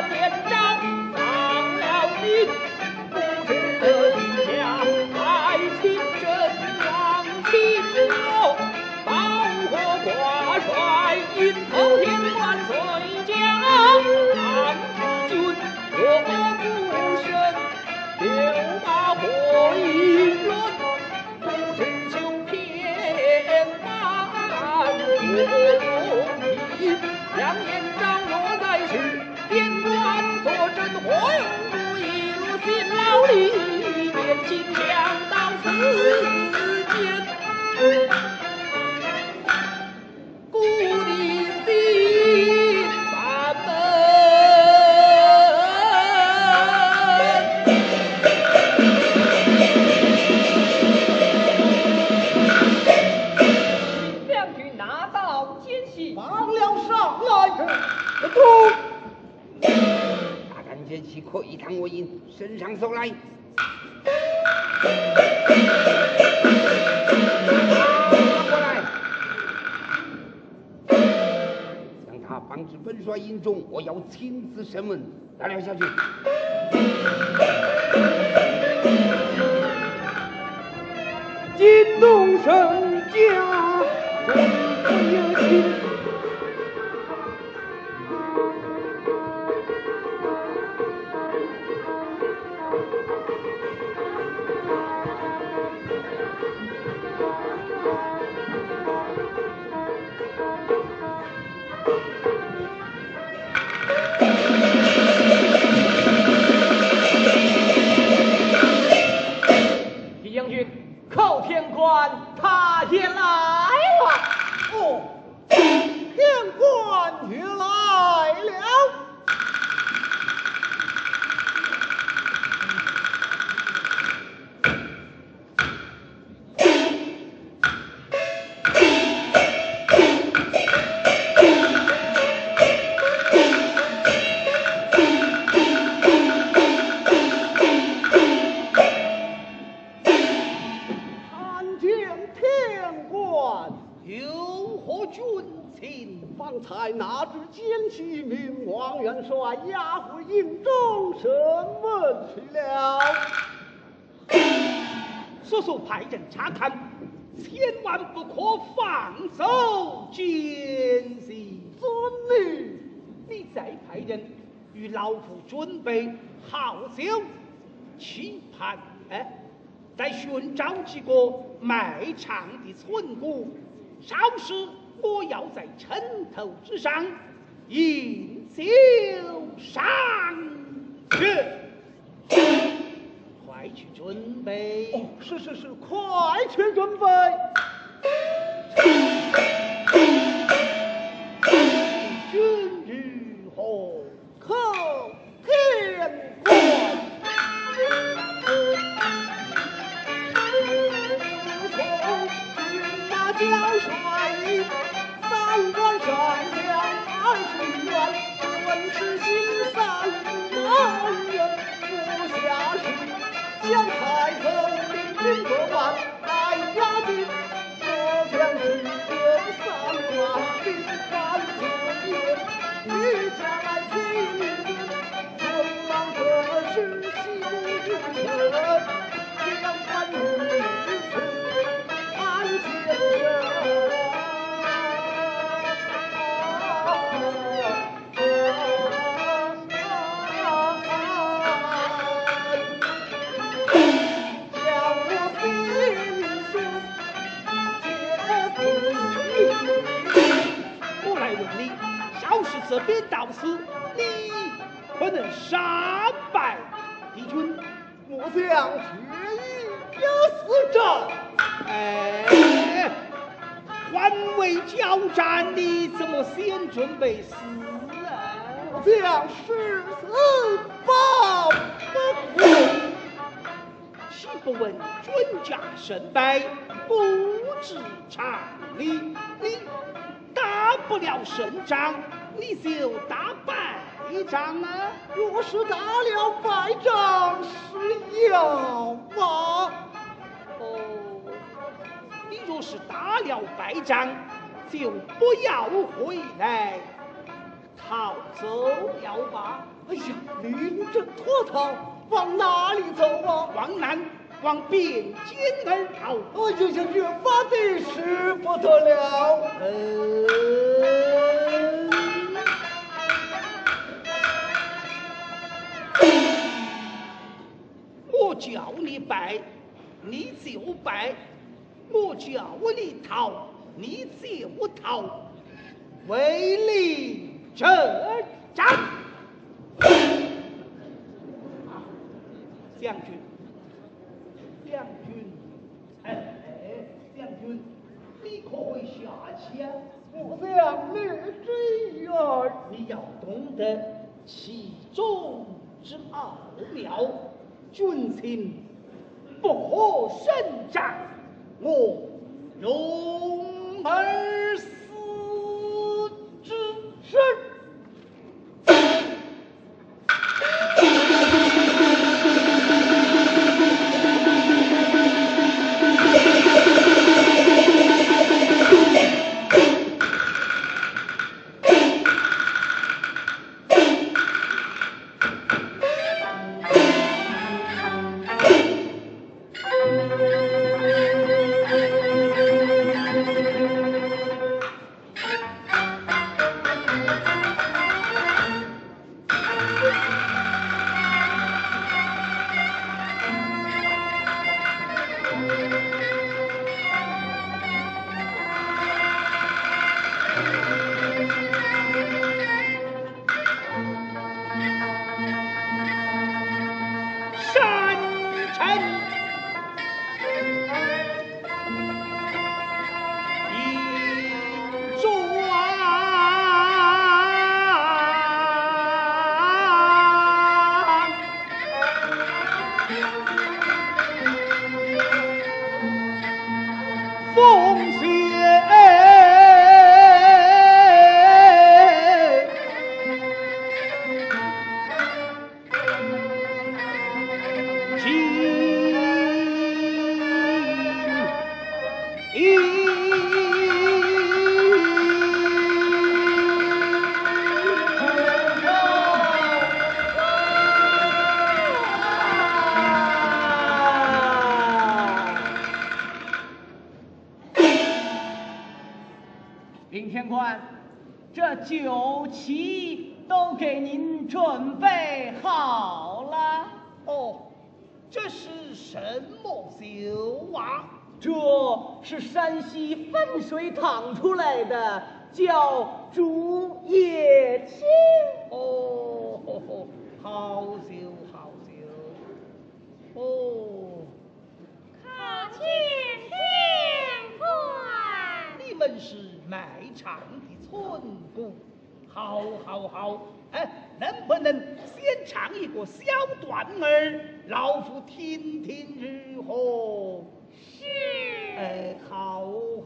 关连招，丧了命，不知这地下还请真王亲友，保和挂帅引头天万岁将，唐之君我不慎，丢马火一轮，不知秋偏满我意，两眼张若在世，边关坐镇火勇不义，如今老李便请将到此间，故地心烦闷。 将军拿到奸细， 放了上来， 大胆奸细窥探我营，身上搜来。过来，将他绑至本帅营中，我要亲自审问。来了，下去。 金龙圣驾，不有情。李将军，寇天官他也来了。 哦，天官也来了。参见天官，有何军情？方才那只奸细命王元帅押回营中审问去了。 叔叔派人查看，千万不可放走奸细。 遵命。 你再派人与老夫准备好酒，期盼再寻找几个卖唱的村姑，稍时我要在城头之上饮酒上去。快去准备！ 哦，是，快去准备。君如何？寇天官。 那将帅三官善良20员，问是心三万人，不下士将太后领兵过万，来押进我将士有3万兵，万岁爷御驾来请春王可是心诚，将官如此安先生。 我来问你，小事这边到此，你可能善败敌军？ 末将决意也死战。 换位交战，你怎么先准备死末将誓死保不过。 岂不闻尊驾胜败，不知常理？你打不了胜仗，你就打败仗啊！ 若是打了败仗，是要吗？ 你若是打了败仗，就不要回来逃走了吧？哎呀，临阵脱逃，往哪里走啊？ 往南，往汴京而逃。 我就想越发的使不得了。 我叫你败，你就败；我叫你逃，你就逃。 为力征战。 将军，将军，将军，你可会下棋啊？ 我想略知一二。 你要懂得其中之奥妙，军情不可胜战，我容而思之。 是。 林天官，这酒旗都给您准备好了。 哦，这是什么酒啊？ 这是山西汾水堂出来的，叫竹叶青。 哦，好酒好酒。哦， 可见天官， 你们是卖唱的村姑，好，哎，能不能先唱一个小段儿，老夫听听如何？ 是。 哎，好。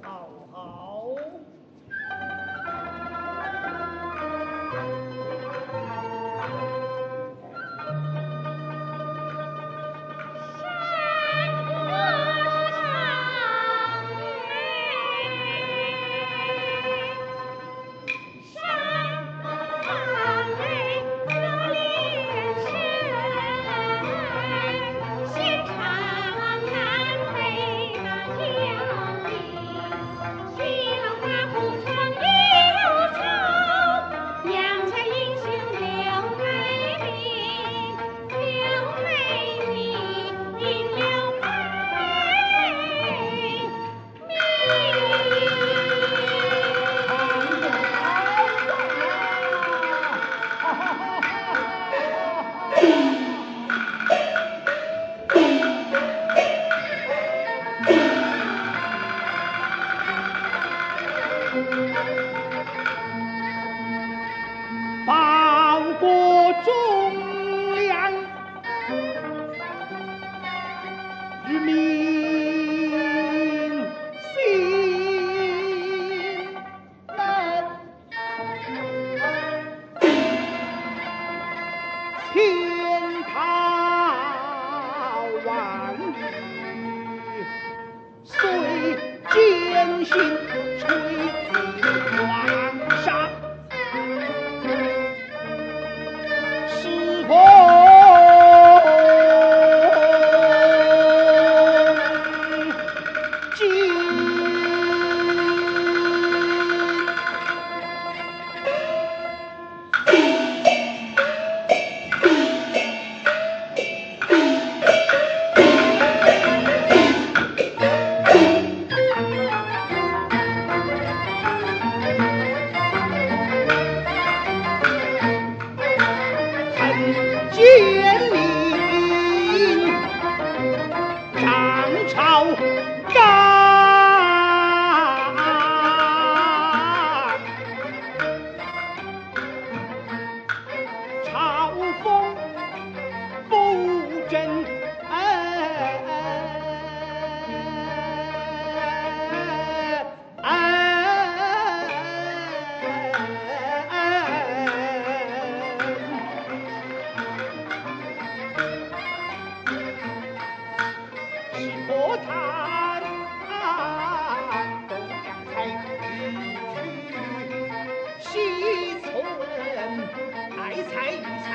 报国忠良，日民心难。天桃万语，虽艰辛垂自黄沙。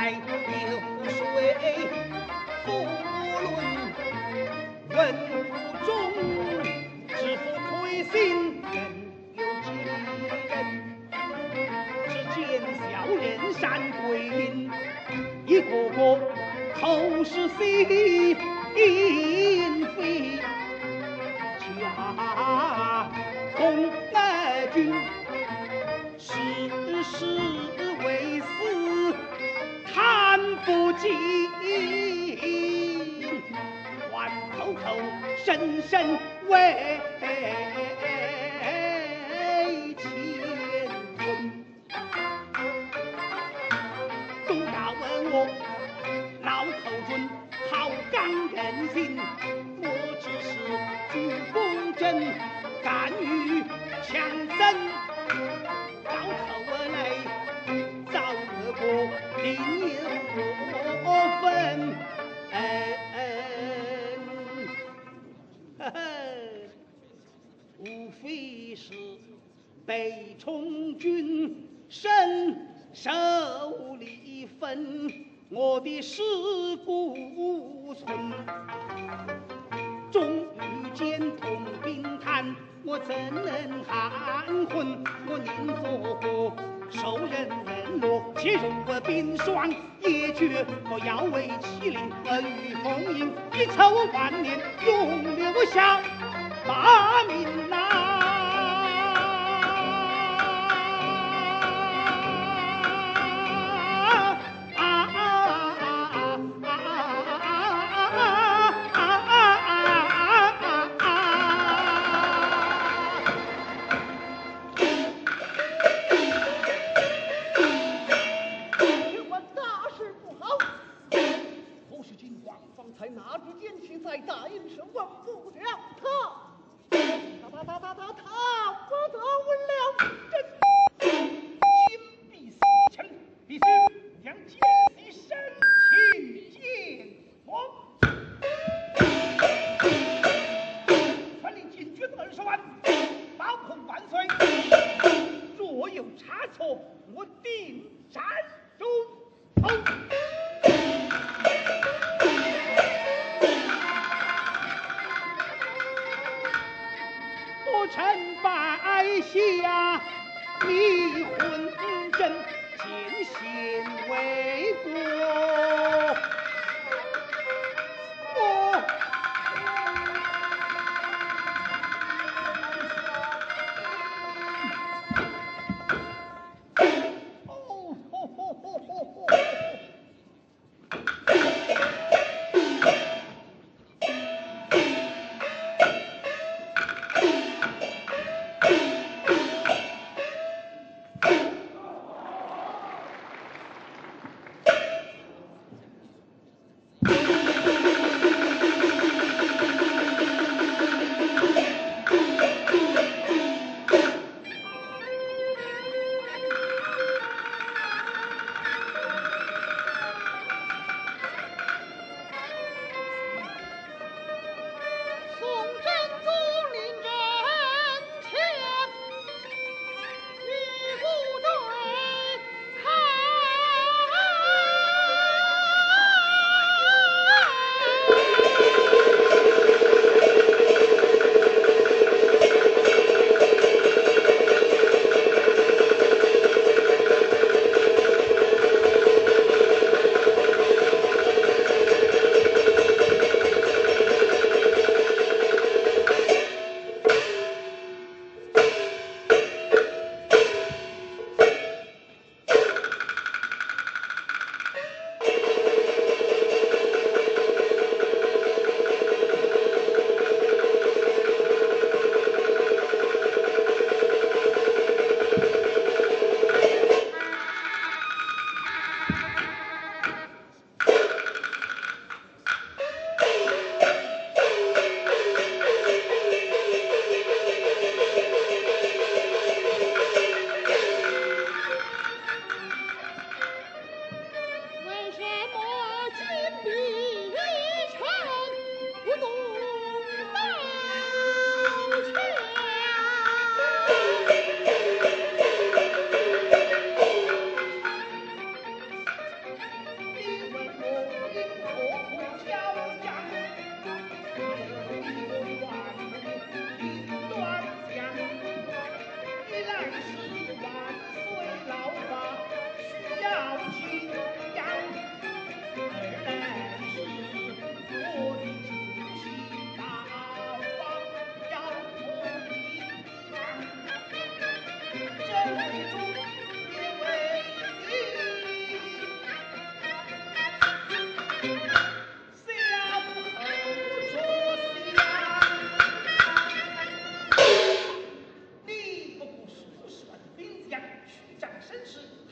来流水不论文武中，知府推心人有几人？只见小人山桂林，一个个头是心飞，家公君世事为私看不尽，还口口声声为乾坤。东大问我老口准好刚人心，我只是主公正，敢于强争。到头来遭恶果，另有我分。无非是被充军身受离分，我的尸骨存。终遇见同病滩，我怎能含混？我宁做个受人冷落，且容我冰霜也绝。我要为麒麟而御风吟，一筹万年永留下大名呐。 才拿着剑气在大营上稳不了他。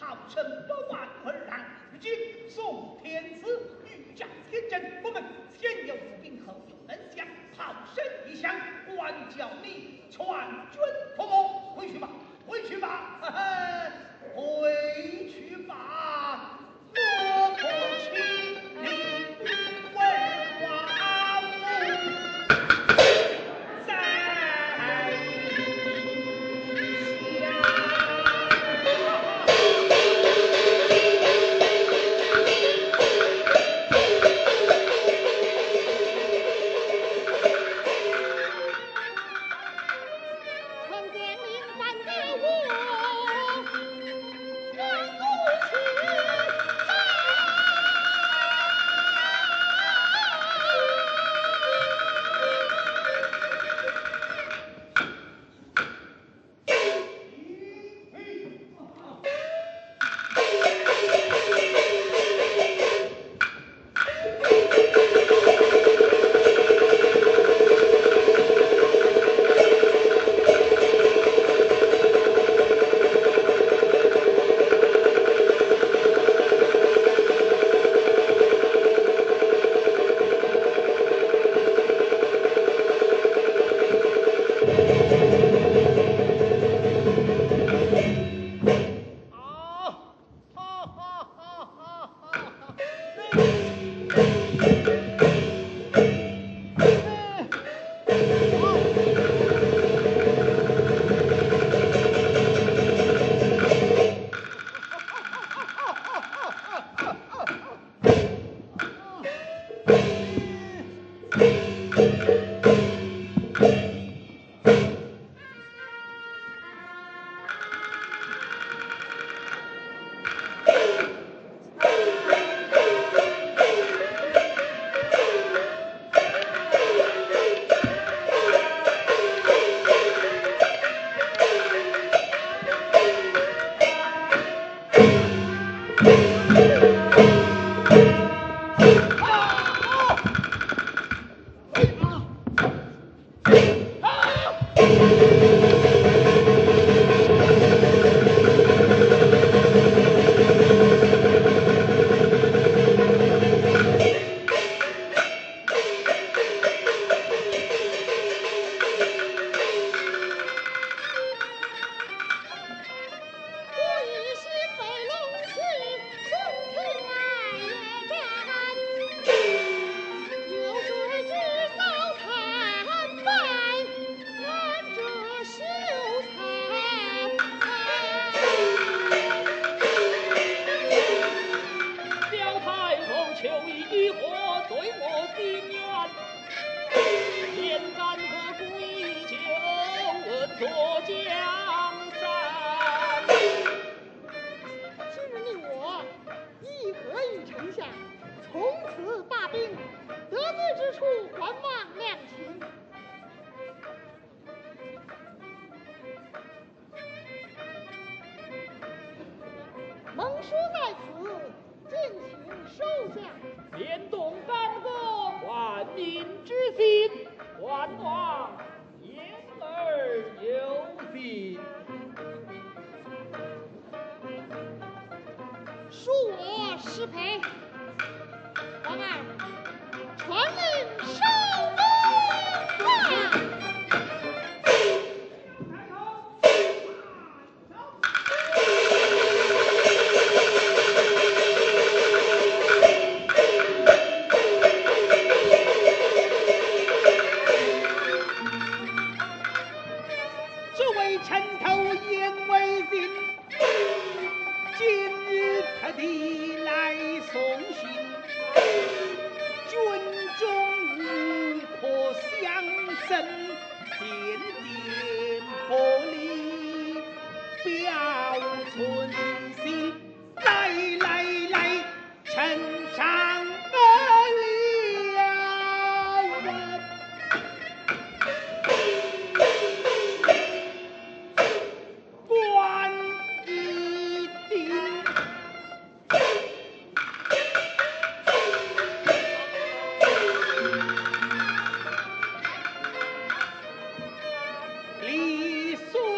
好生多万而然。如今宋天子御驾天阵，我们前有伏兵，后有恩将，炮声一响，官叫你全军覆没。回去吧，回去吧，呵呵，回去吧，我不请你为华府在曾将领反给我，让我去李素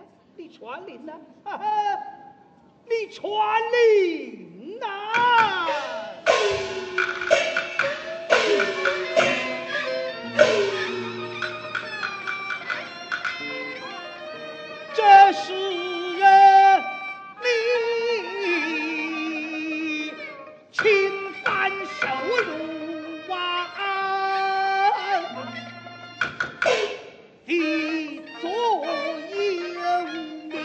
李传令呐，哈哈，李传令呐！这是你侵犯受辱啊！的左右民。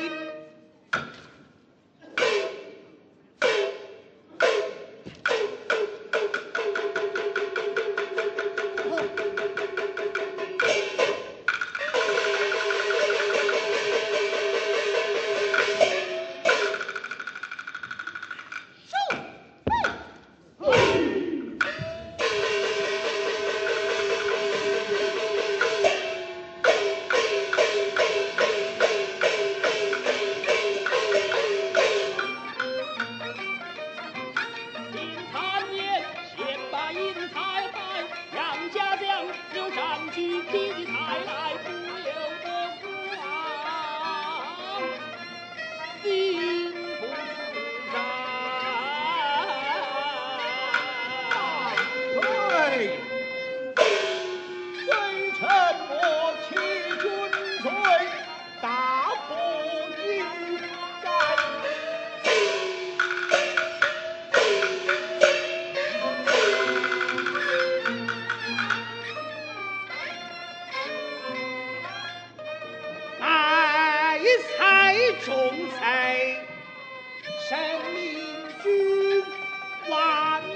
种菜，神明君万